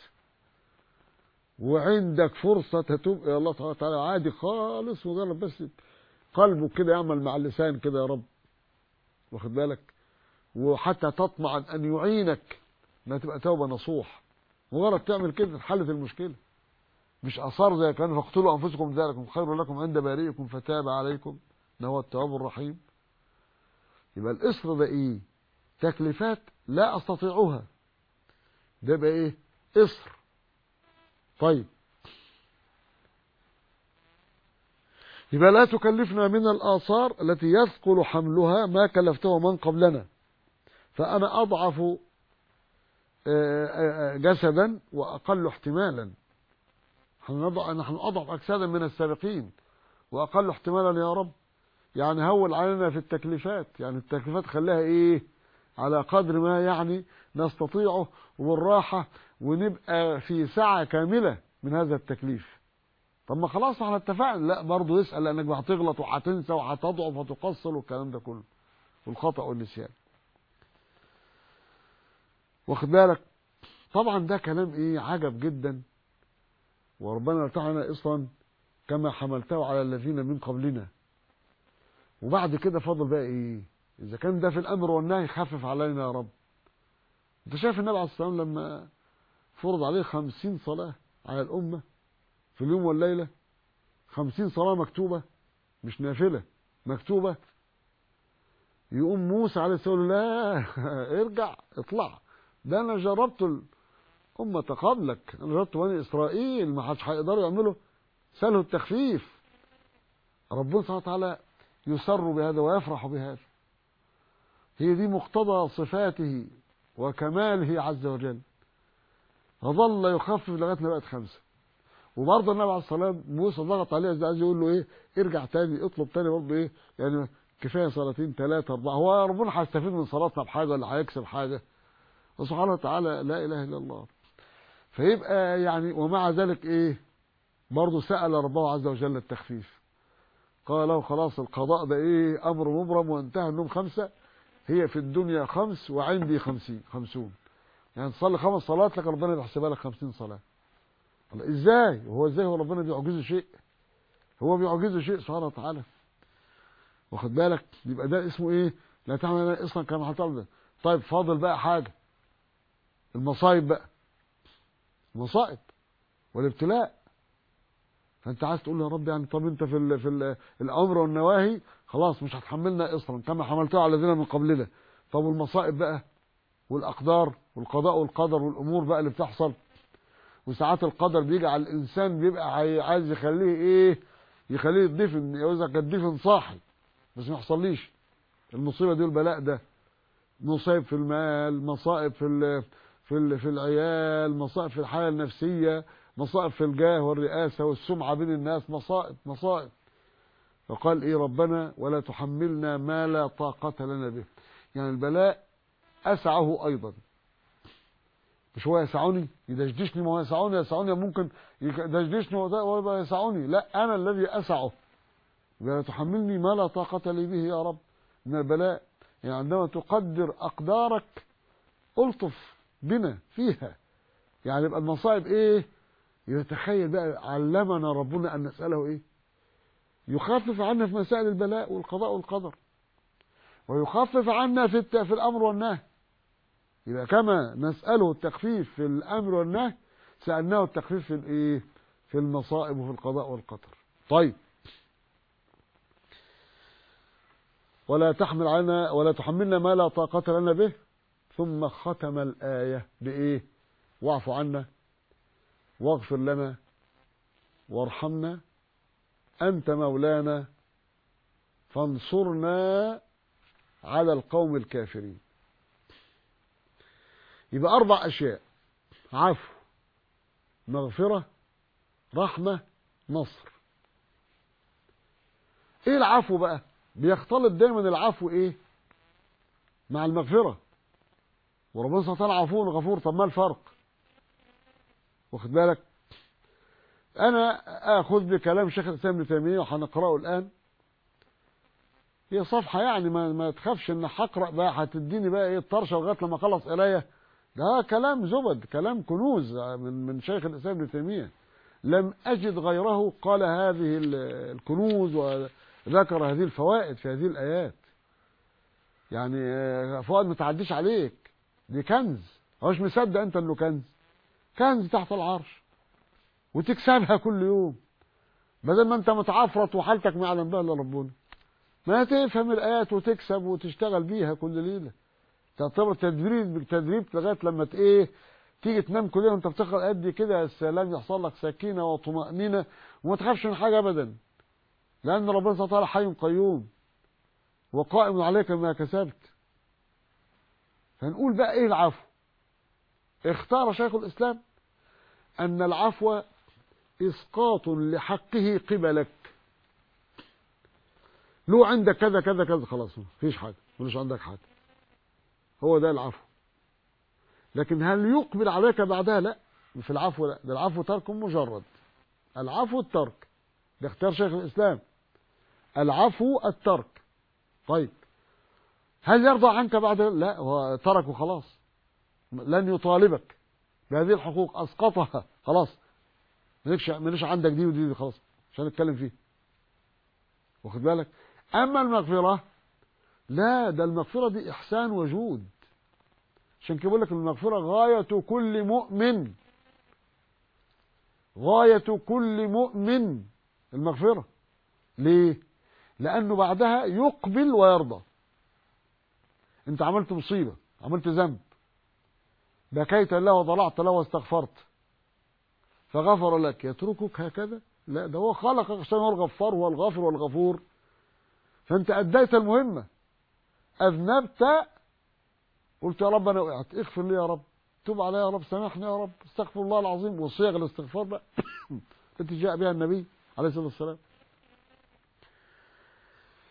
وعندك فرصة تتوب الى الله سبحانه وتعالى عادي خالص، مجرد بس قلبه كده يعمل مع اللسان كده يا رب، واخد بالك؟ وحتى تطمع ان يعينك انها تبقى توبة نصوح. مجرد تعمل كده حلت المشكلة. مش اثار زي كان فاقتلوا انفسكم ذلكم خير لكم عند بارئكم فتاب عليكم ان هو التواب الرحيم. يبقى الإصر ده ايه؟ تكليفات لا استطيعها، ده بقى ايه؟ إصر. طيب يبقى لا تكلفنا من الآثار التي يثقل حملها ما كلفته من قبلنا. فأنا أضعف جسدا وأقل احتمالا. نحن أضعف أجسادا من السابقين وأقل احتمالا يا رب. يعني هول علينا في التكليفات، يعني التكليفات خلاها إيه؟ على قدر ما يعني نستطيعه والراحة، ونبقى في ساعة كاملة من هذا التكليف. طب ما خلاص احنا اتفقنا. لا برضه يسأل، لأنك هتغلط وهتنسى وهتضعف وتقصر والكلام ده كله، والخطأ والنسيان. واخد بالك؟ طبعا ده كلام ايه؟ عجب جدا. وربنا ارتعنا اصلا كما حملته على الذين من قبلنا. وبعد كده فضل بقى ايه؟ اذا كان ده في الامر والنهي خفف علينا يا رب. انت شايف النبي عليه الصلاه والسلام لما فرض عليه خمسين صلاه على الامه في اليوم والليله، خمسين صلاه مكتوبه مش نافله، مكتوبه. يقوم موسى عليه السلام لا ارجع اطلع، ده انا جربت الامه قبلك، انا جربت بني اسرائيل ما حدش هيقدروا يعملوا. ساله التخفيف. ربنا سبحانه وتعالى يسر بهذا ويفرح بهذا. هي دي مقتضى صفاته وكماله عز وجل. فظل يخفف لغايه ما بقت خمسه. وبرضه النبي عليه الصلاه والسلام موسى ضغط عليه عايز يقول له ايه؟ ارجع تاني اطلب تاني برضه ايه؟ يعني كفايه صلاتين ثلاثه اربعه. هو ربنا هيستفيد من صلاتنا بحاجه ولا هيكسب حاجه؟ وسبحانه وتعالى لا إله إلا الله. فيبقى يعني ومع ذلك إيه برضه سأل ربه عز وجل التخفيف، قال له خلاص القضاء ده إيه أمر مبرم وانتهى النوم خمسة، هي في الدنيا خمس وعندي خمسين خمسون، يعني تصلي خمس صلوات لك ربنا بيحسبها لك خمسين صلاة. ازاي وهو ازاي هو ربنا بيعجزه شيء؟ هو بيعجزه شيء سبحانه وتعالى، واخد بالك؟ يبقى ده اسمه ايه؟ لا تعمل اصلا كما هتعمل. طيب فاضل بقى حاجه، المصايب بقى، المصائب والابتلاء. فانت عايز تقول له يا رب يعني طب انت في ال في ال الامر والنواهي خلاص مش هتحملنا اصلا كما حملتها على الذين من قبلنا، طب والمصائب بقى والاقدار والقضاء والقدر والامور بقى اللي بتحصل، وساعات القدر بيجي على الانسان بيبقى عايز يخليه ايه؟ يخليه يدفن، يوزع كالدفن صاحي، بس ما يحصليش المصيبه دي والبلاء ده. مصائب في المال، مصائب في ال في ال في العيال، مصائب في الحاله النفسيه، مصائب في الجاه والرئاسه والسمعه بين الناس، مصائب مصائب. فقال ايه ربنا ولا تحملنا ما لا طاقه لنا به، يعني البلاء اسعه ايضا، مش هو يسعني يدشدشني، ما هو يسعني يسعني ممكن يدشدشني ويبقى يسعني، لا انا الذي اسعه. ولا تحملني ما لا طاقه لي به يا رب من البلاء، يعني عندما تقدر اقدارك الطف بنا فيها، يعني يبقى المصائب ايه؟ يتخيل بقى علمنا ربنا ان نساله ايه؟ يخفف عنا في مسائل البلاء والقضاء والقدر، ويخفف عنا في الت... في الامر والنهي. يبقى كما نساله التخفيف في الامر والنهي سالناه التخفيف في الايه؟ في المصائب وفي القضاء والقدر. طيب ولا تحمل علينا ولا تحملنا ما لا طاقه لنا به، ثم ختم الايه بايه؟ واعف عنا واغفر لنا وارحمنا أنت مولانا فانصرنا على القوم الكافرين. يبقى أربع أشياء: عفو، مغفرة، رحمة، نصر. إيه العفو بقى؟ بيختلط دايما العفو إيه؟ مع المغفرة، وربنا سبحانه وتعالى عفو غفور. طب ما الفرق؟ واخد بالك؟ أنا آخذ بكلام شيخ الإسلام ابن تيمية وهنقرأه الآن، هي صفحة يعني ما, ما تخافش إن هقرأ بقى هتديني بقى إيه الطرشة لغاية لما أخلص قراية، ده كلام زبد، كلام كنوز من من شيخ الإسلام ابن تيمية، لم أجد غيره قال هذه الكنوز وذكر هذه الفوائد في هذه الآيات. يعني فوائد ما تعديش عليك، دي كنز، هوش مصدق أنت إنه كنز، كنز تحت العرش وتكسبها كل يوم، بدل ما أنت متعفرت وحالتك ما يعلم بها إلا ربنا. ما تفهم الآيات وتكسب وتشتغل بيها كل ليلة، تعتبر تدريب تدريب لغاية لما ايه تيجي تنام كل يوم وانت بتقرا الآيات دي كده، يا سلام، يحصل لك سكينة وطمأنينة وما تخافش من حاجة أبدا، لأن ربنا سبحانه وتعالى حي قيوم وقائم عليك ما كسبت. فنقول بقى ايه العفو؟ اختار شيخ الإسلام أن العفو إسقاط لحقه قبلك، له عندك كذا كذا كذا خلاص مفيش حاجة، ملوش عندك حاجة، هو ده العفو. لكن هل يقبل عليك بعدها؟ لا، في العفو لا، ده العفو ترك مجرد، العفو الترك، ده اختيار شيخ الإسلام، العفو الترك. طيب هل يرضى عنك بعد؟ لا، هو ترك وخلاص، لن يطالبك بهذه الحقوق، أسقطها خلاص، مالكش ماليش عندك دي ودي, دي خلاص مش هنتكلم فيه، واخد بالك؟ أما المغفرة لا، ده المغفرة دي إحسان وجود، عشان كده بقول لك المغفرة غاية كل مؤمن، غاية كل مؤمن المغفرة. ليه؟ لأنه بعدها يقبل ويرضى. أنت عملت مصيبة، عملت ذنب، بكيت له وضلعت له واستغفرت فغفر لك، يتركك هكذا؟ لا، ده هو خلقك عشان هو الغفار، هو الغافر والغفور، فأنت أديت المهمة، أذنبت قلت يا رب أنا وقعت، اغفر لي يا رب، تب علي يا رب، سامحني يا رب، استغفر الله العظيم، وصيغ الاستغفار بقى التي جاء بها النبي عليه الصلاة والسلام.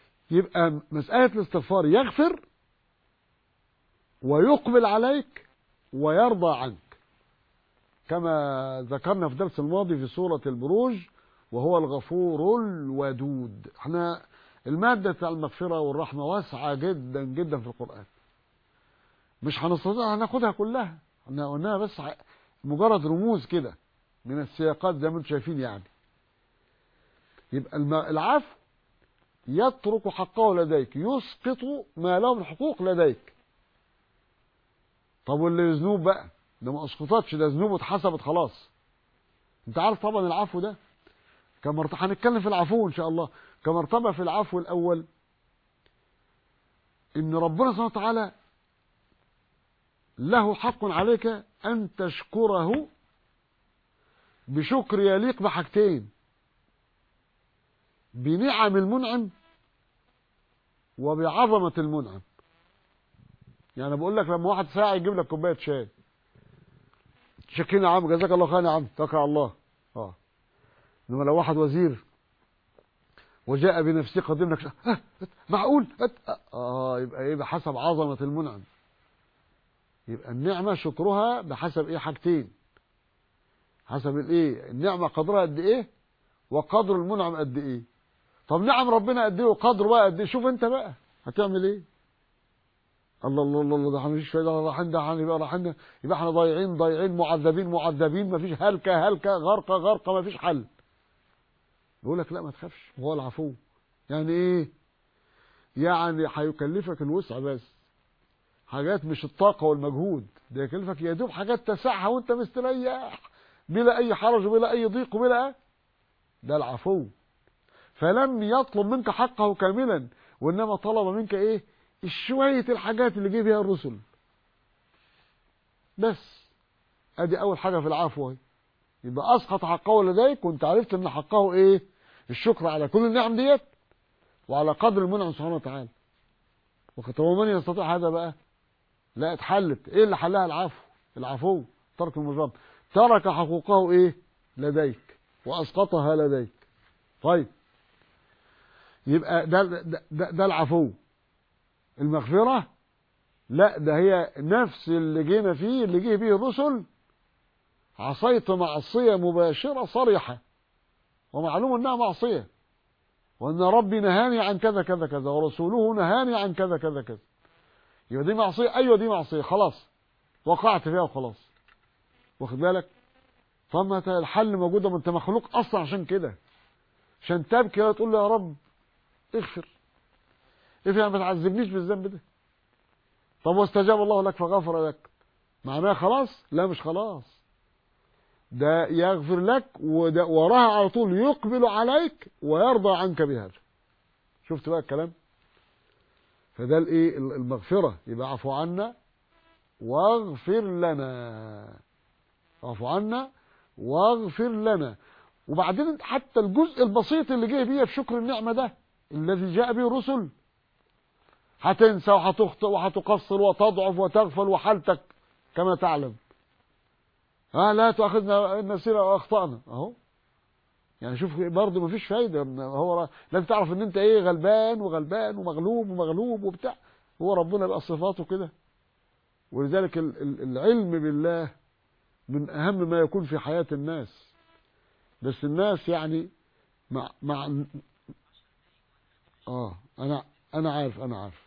يبقى مسألة الاستغفار يغفر ويقبل عليك ويرضى عنك، كما ذكرنا في الدرس الماضي في سورة البروج، وهو الغفور الودود. احنا المادة بتاع المغفرة والرحمة واسعة جدا جدا في القرآن، مش هنستطيع هناخدها كلها، احنا قلناها بس مجرد رموز كده من السياقات زي ما انتم شايفين. يعني يبقى العفو يترك حقه لديك، يسقط ما له من حقوق لديك. طب واللي ذنوب بقى ده ما اسقطتش، ده ذنوبه اتحسبت خلاص. انت عارف طبعا العفو ده كمرتبة، هنتكلم في العفو ان شاء الله. كمرتبة في العفو الاول ان ربنا سبحانه وتعالى له حق عليك ان تشكره بشكر يليق بحاجتين: بنعم المنعم وبعظمة المنعم. يعني بقول لك لما واحد ساعة يجيب لك كوباية شاي، شكرا يا عم، جزاك الله خير يا عم، توكل على الله. اه انما لو واحد وزير وجاء بنفسه قدم لك آه معقول اه يبقى ايه؟ بحسب عظمة المنعم. يبقى النعمة شكرها بحسب ايه؟ حاجتين: حسب الايه؟ النعمة قدرها قد ايه، وقدر المنعم قد ايه. طب نعم ربنا قد ايه وقدره بقى قد ايه؟ شوف انت بقى هتعمل ايه. الله الله الله الله، ده احنا مفيش فايده، رايحين، ده احنا يبقى رايحين، يبقى احنا ضايعين ضايعين، معذبين معذبين، مفيش هلكه هلكه، غرقه غرقه، مفيش حل. يقول لك لا ما تخافش، هو العفو. يعني ايه؟ يعني هيكلفك الوسع بس، حاجات مش الطاقه والمجهود، ده يكلفك يا دوب حاجات تسعها وانت مستريح بلا اي حرج وبلا اي ضيق وبلا. ده العفو. فلم يطلب منك حقه كاملا، وانما طلب منك ايه؟ شويه الحاجات اللي جه بيها الرسل بس. ادي اول حاجه في العفو اهي. يبقى اسقط حقه لديك، وانت عرفت ان حقه ايه؟ الشكر على كل النعم ديت وعلى قدر المنعم سبحانه وتعالى. وطب ومن يستطيع هذا بقى؟ لا اتحلت. ايه اللي حلها؟ العفو. العفو ترك المجرم، ترك حقوقه ايه؟ لديك، واسقطها لديك. طيب يبقى ده ده, ده, ده العفو. المغفرة لا، ده هي نفس اللي جينا فيه، اللي جه به الرسل. عصيت معصية مباشرة صريحة ومعلوم انها معصية، وان ربي نهاني عن كذا كذا كذا، ورسوله نهاني عن كذا كذا كذا. يبقى دي معصية، ايوه دي معصية، خلاص وقعت فيها وخلاص. واخد بالك؟ طب الحل موجود، ما انت مخلوق اصلا عشان كده، عشان تبكي وتقول له يا رب اغفر اغفر، ما تعذبنيش بالذنب ده. طب واستجاب الله لك فغفر لك، معناها خلاص؟ لا مش خلاص، ده يغفر لك وده وراها على طول يقبل عليك ويرضى عنك بهذا. شفت بقى الكلام؟ فده الايه؟ المغفرة. يبقى اعفو عنا واغفر لنا، اعفو عنا واغفر لنا. وبعدين حتى الجزء البسيط اللي جه بيه في شكر النعمة ده الذي جاء به الرسل، هتنسى وهتخطئ وهتقصر وتضعف وتغفل، وحالتك كما تعلم. ها لا تؤاخذنا ان نسينا واخطأنا اهو. يعني شوف برضه مفيش فايده، هو لازم تعرف ان انت ايه؟ غلبان وغلبان ومغلوب ومغلوب وبتاع. هو ربنا بقى صفاته كده. ولذلك العلم بالله من اهم ما يكون في حياة الناس. بس الناس يعني مع مع اه انا انا عارف انا عارف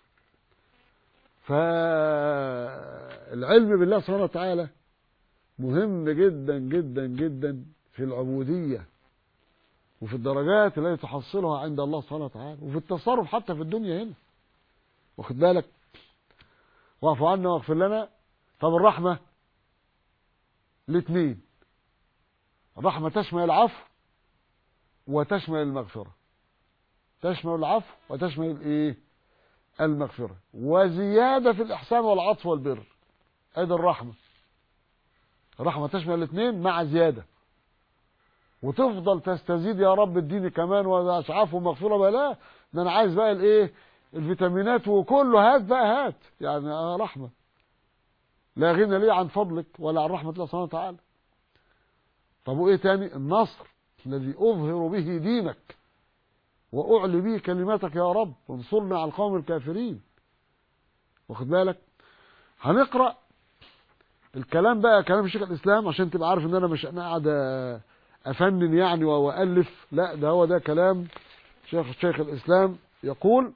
فالعلم بالله سبحانه وتعالى مهم جدا جدا جدا في العبودية، وفي الدرجات التي تحصلها عند الله سبحانه وتعالى، وفي التصرف حتى في الدنيا هنا. واخد بالك؟ واعف عنا واغفر لنا. طب الرحمة الاثنين، الرحمة تشمل العفو وتشمل المغفرة، تشمل العفو وتشمل الايه؟ المغفرة، وزيادة في الإحسان والعطف والبر. ادي الرحمة. الرحمة تشمل الاثنين مع زيادة، وتفضل تستزيد يا رب اديني كمان وعفو ومغفرة. بقى لا، ده انا عايز بقى الايه؟ الفيتامينات وكله، هات بقى هات. يعني آه رحمة لا غنى لي عن فضلك ولا عن رحمة الله سبحانه وتعالى. طب وايه تاني؟ النصر الذي اظهر به دينك واعلي به كلماتك يا رب، وانصرنا على القوم الكافرين. واخد بالك؟ هنقرأ الكلام بقى كلام شيخ الإسلام عشان تبقى عارف ان انا مش انا قاعد افنن يعني والف، لا ده هو ده كلام شيخ شيخ الإسلام. يقول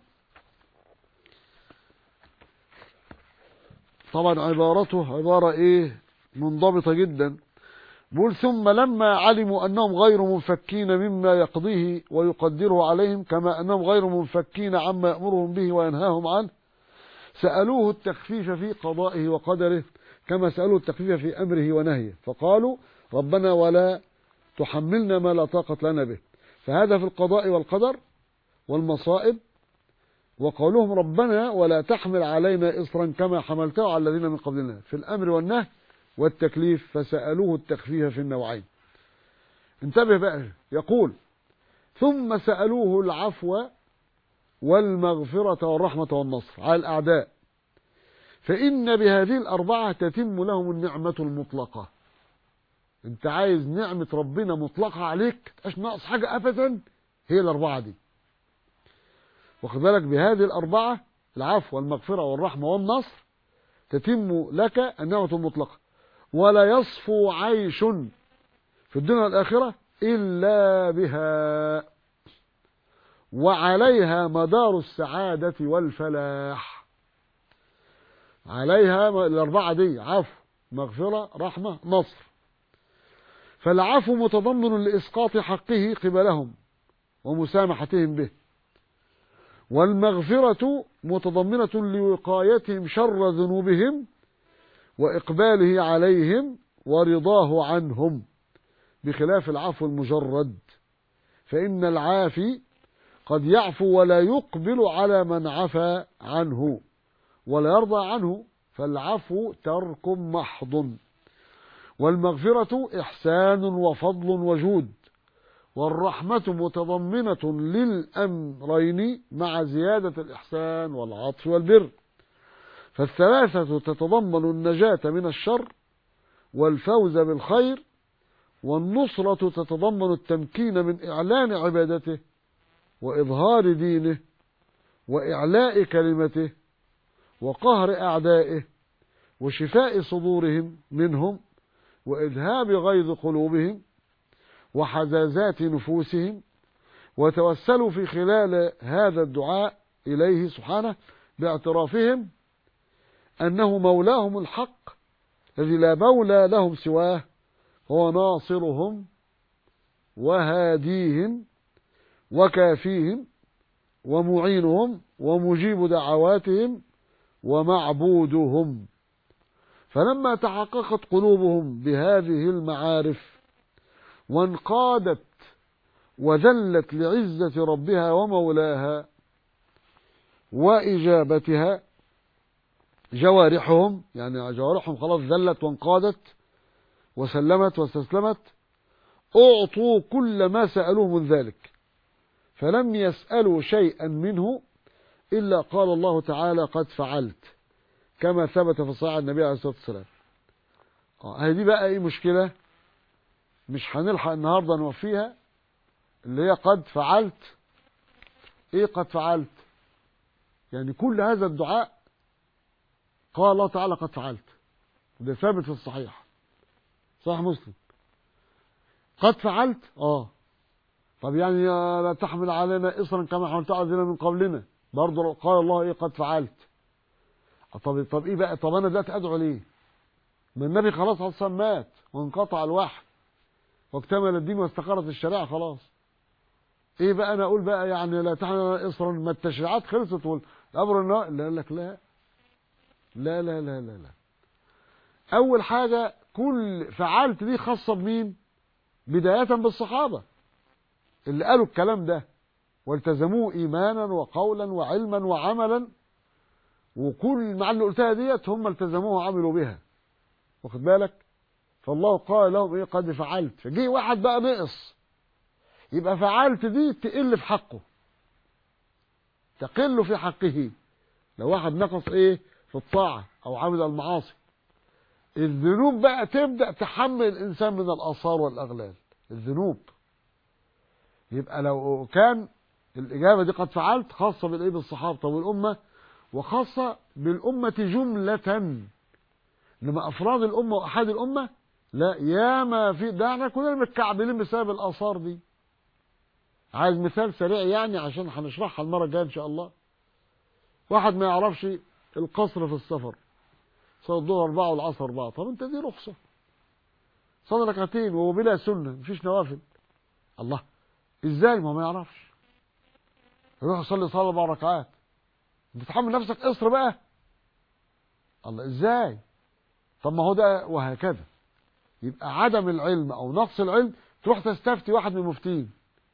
طبعا عبارته عبارة ايه منضبطة جدا. بيقول ثم لما علموا أنهم غير منفكين مما يقضيه ويقدره عليهم كما أنهم غير منفكين عما يأمرهم به وينهاهم عنه، سألوه التخفيف في قضائه وقدره كما سألوه التخفيف في أمره ونهيه، فقالوا ربنا ولا تحملنا ما لا طاقة لنا به. فهذا في القضاء والقدر والمصائب. وقولهم ربنا ولا تحمل علينا إصرا كما حملته على الذين من قبلنا في الأمر والنهي والتكليف، فسألوه التخفيف في النوعين. انتبه بقى، يقول ثم سألوه العفو والمغفرة والرحمة والنصر على الأعداء، فإن بهذه الأربعة تتم لهم النعمة المطلقة. انت عايز نعمة ربنا مطلقة عليك مش ناقص حاجة أبدا، هي الأربعة دي. واخد بالك؟ بهذه الأربعة العفو والمغفرة والرحمة والنصر تتم لك النعمة المطلقة، ولا يصفو عيش في الدنيا والآخرة إلا بها، وعليها مدار السعادة والفلاح. عليها الأربعة دي عفو مغفرة رحمة نصر. فالعفو متضمن لإسقاط حقه قبلهم ومسامحتهم به، والمغفرة متضمنة لوقايتهم شر ذنوبهم وإقباله عليهم ورضاه عنهم، بخلاف العفو المجرد، فإن العافي قد يعفو ولا يقبل على من عفى عنه ولا يرضى عنه، فالعفو ترك محض، والمغفرة إحسان وفضل وجود، والرحمة متضمنة للأمرين مع زيادة الإحسان والعطف والبر، فالثلاثة تتضمن النجاة من الشر والفوز بالخير، والنصرة تتضمن التمكين من إعلان عبادته وإظهار دينه وإعلاء كلمته وقهر أعدائه وشفاء صدورهم منهم وإذهاب غيظ قلوبهم وحزازات نفوسهم. وتوسلوا في خلال هذا الدعاء إليه سبحانه باعترافهم أنه مولاهم الحق الذي لا مولى لهم سواه، هو ناصرهم وهاديهم وكافيهم ومعينهم ومجيب دعواتهم ومعبودهم. فلما تحققت قلوبهم بهذه المعارف وانقادت وذلت لعزة ربها ومولاها وإجابتها جوارحهم، يعني جوارحهم خلاص ذلت وانقادت وسلمت واستسلمت، أعطوا كل ما سألوه من ذلك، فلم يسألوا شيئا منه إلا قال الله تعالى قد فعلت، كما ثبت في صحيح النبي عليه الصلاة والسلام. اه هذه بقى ايه مشكلة مش هنلحق النهاردة نوفيها، اللي هي قد فعلت. ايه قد فعلت؟ يعني كل هذا الدعاء قال الله تعالى قد فعلت، ده ثابت في الصحيح صحيح مسلم. قد فعلت اه طب يعني لا تحمل علينا إصرا كما حملت على الذين من قبلنا، برضه قال الله ايه قد فعلت. طب طب ايه بقى؟ طب انا دلوقتي ادعو ليه؟ ما النبي خلاص اصلا مات وانقطع الوحي واكتمل الدين واستقرت الشريعه خلاص. ايه بقى انا اقول بقى يعني لا تحمل اصرا ما التشريعات خلصت والامر النهائي؟ لا لك لا لا لا لا لا لا. اول حاجه كل فعلت دي خاصه بمين؟ بدايه بالصحابه اللي قالوا الكلام ده والتزموه ايمانا وقولا وعلما وعملا، وكل مع اللي قلتها ديت هم التزموها وعملوا بها. واخد بالك؟ فالله قال لهم ايه قد فعلت. فجي واحد بقى نقص، يبقى فعلت دي تقل في حقه، تقل في حقه. لو واحد نقص ايه في الطاعة او عمل المعاصي، الذنوب بقى تبدأ تحمل الانسان من الاثار والاغلال الذنوب. يبقى لو كان الاجابة دي قد فعلت خاصة بالايه بالصحابة والامة، وخاصة بالامة جملة إنما أفراد الأمة وأحد الأمة لا، ياما في ده احنا كلنا متكعبلين بسبب الآثار دي. عايز مثال سريع يعني عشان هنشرحها المرة الجاية إن شاء الله. واحد ما يعرفش القصر في السفر، صلى الظهر أربعة والعصر أربعة، طب أنت دي رخصة، صلى ركعتين وهو بلا سنة مفيش نوافل. الله، إزاي ما ما يعرفش؟ يروح يصلي صلاة أربع ركعات، أنت تحمل نفسك قصر بقى؟ الله، إزاي؟ طب ما هو ده، وهكذا. يبقى عدم العلم أو نقص العلم تروح تستفتي واحد من المفتين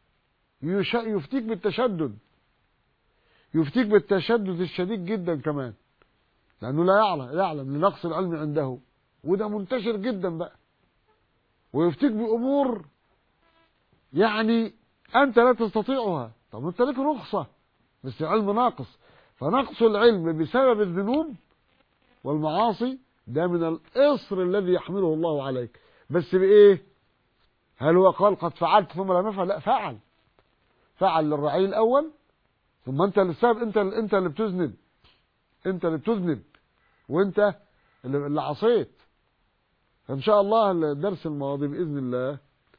يفتيك بالتشدد، يفتيك بالتشدد الشديد جدا كمان، لأنه لا يعلم يعلم لنقص العلم عنده، وده منتشر جدا بقى. ويفتيك بأمور يعني أنت لا تستطيعها، طب أنت لك رخصة بس علم ناقص. فنقص العلم بسبب الذنوب والمعاصي ده من الإصر الذي يحمله الله عليك. بس بإيه؟ هل هو قال قد فعلت ثم لم يفعل؟ لا، فعل فعل للرعيل الأول، ثم أنت اللي السبب، أنت اللي أنت اللي بتذنب، أنت اللي بتذنب وأنت اللي, اللي عصيت. فإن شاء الله الدرس الماضي بإذن الله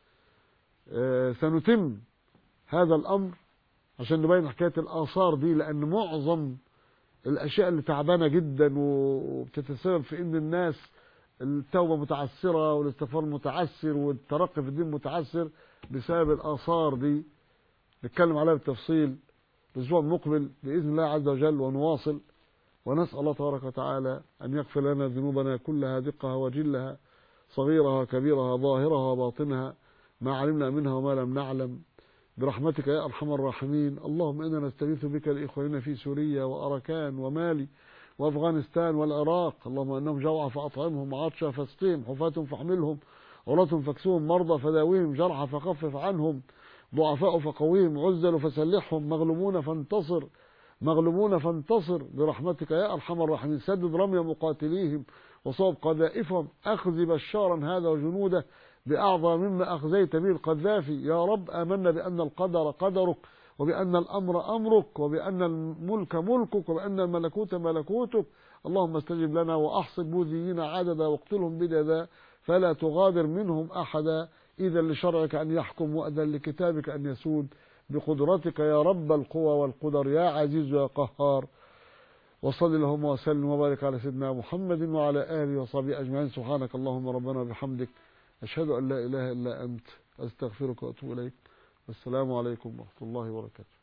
آه سنتم هذا الأمر عشان نبين حكاية الآثار دي، لأن معظم الأشياء اللي تعبانة جدا وبتتسبب في إن الناس التوبة متعسرة والاستغفار متعسر والترقي في الدين متعسر بسبب الآثار دي. نتكلم عليها بالتفصيل الأسبوع المقبل بإذن الله عز وجل، ونواصل ونسأل الله تبارك وتعالى أن يغفر لنا ذنوبنا كلها دقها وجلها، صغيرها وكبيرها، ظاهرها وباطنها، ما علمنا منها وما لم نعلم، برحمتك يا أرحم الراحمين. اللهم إنا نستغيث بك لإخواننا في سوريا وأراكان ومالي وأفغانستان والعراق، اللهم إنهم جوعى فأطعمهم، وعطشى فاسقهم، حفاة فاحملهم، عراة فاكسوهم، مرضى فداويهم، جرحى فخفف عنهم، ضعفاء فقويهم، عزل فسلحهم، مغلوبون فانتصر، مغلوبون فانتصر برحمتك يا أرحم الراحمين. سدد رمي مقاتليهم وصوب قذائفهم، أخذ بشارا هذا وجنوده بأعظم مما أخزيت به القذافي. يا رب آمنا بأن القدر قدرك، وبأن الأمر أمرك، وبأن الملك ملكك، وبأن الملكوت ملكوتك. اللهم استجب لنا وأحصد بوذيين عددا، واقتلهم بددا، فلا تغادر منهم أحدا. إذا لشرعك أن يحكم، وأذن لكتابك أن يسود، بقدرتك يا رب القوى والقدر، يا عزيز يا قهار. وصل اللهم وسلم وبارك على سيدنا محمد وعلى آله وصحبه أجمعين. سبحانك اللهم ربنا وبحمدك، أشهد أن لا إله إلا أنت، أستغفرك وأتوب إليك. والسلام عليكم ورحمة الله وبركاته.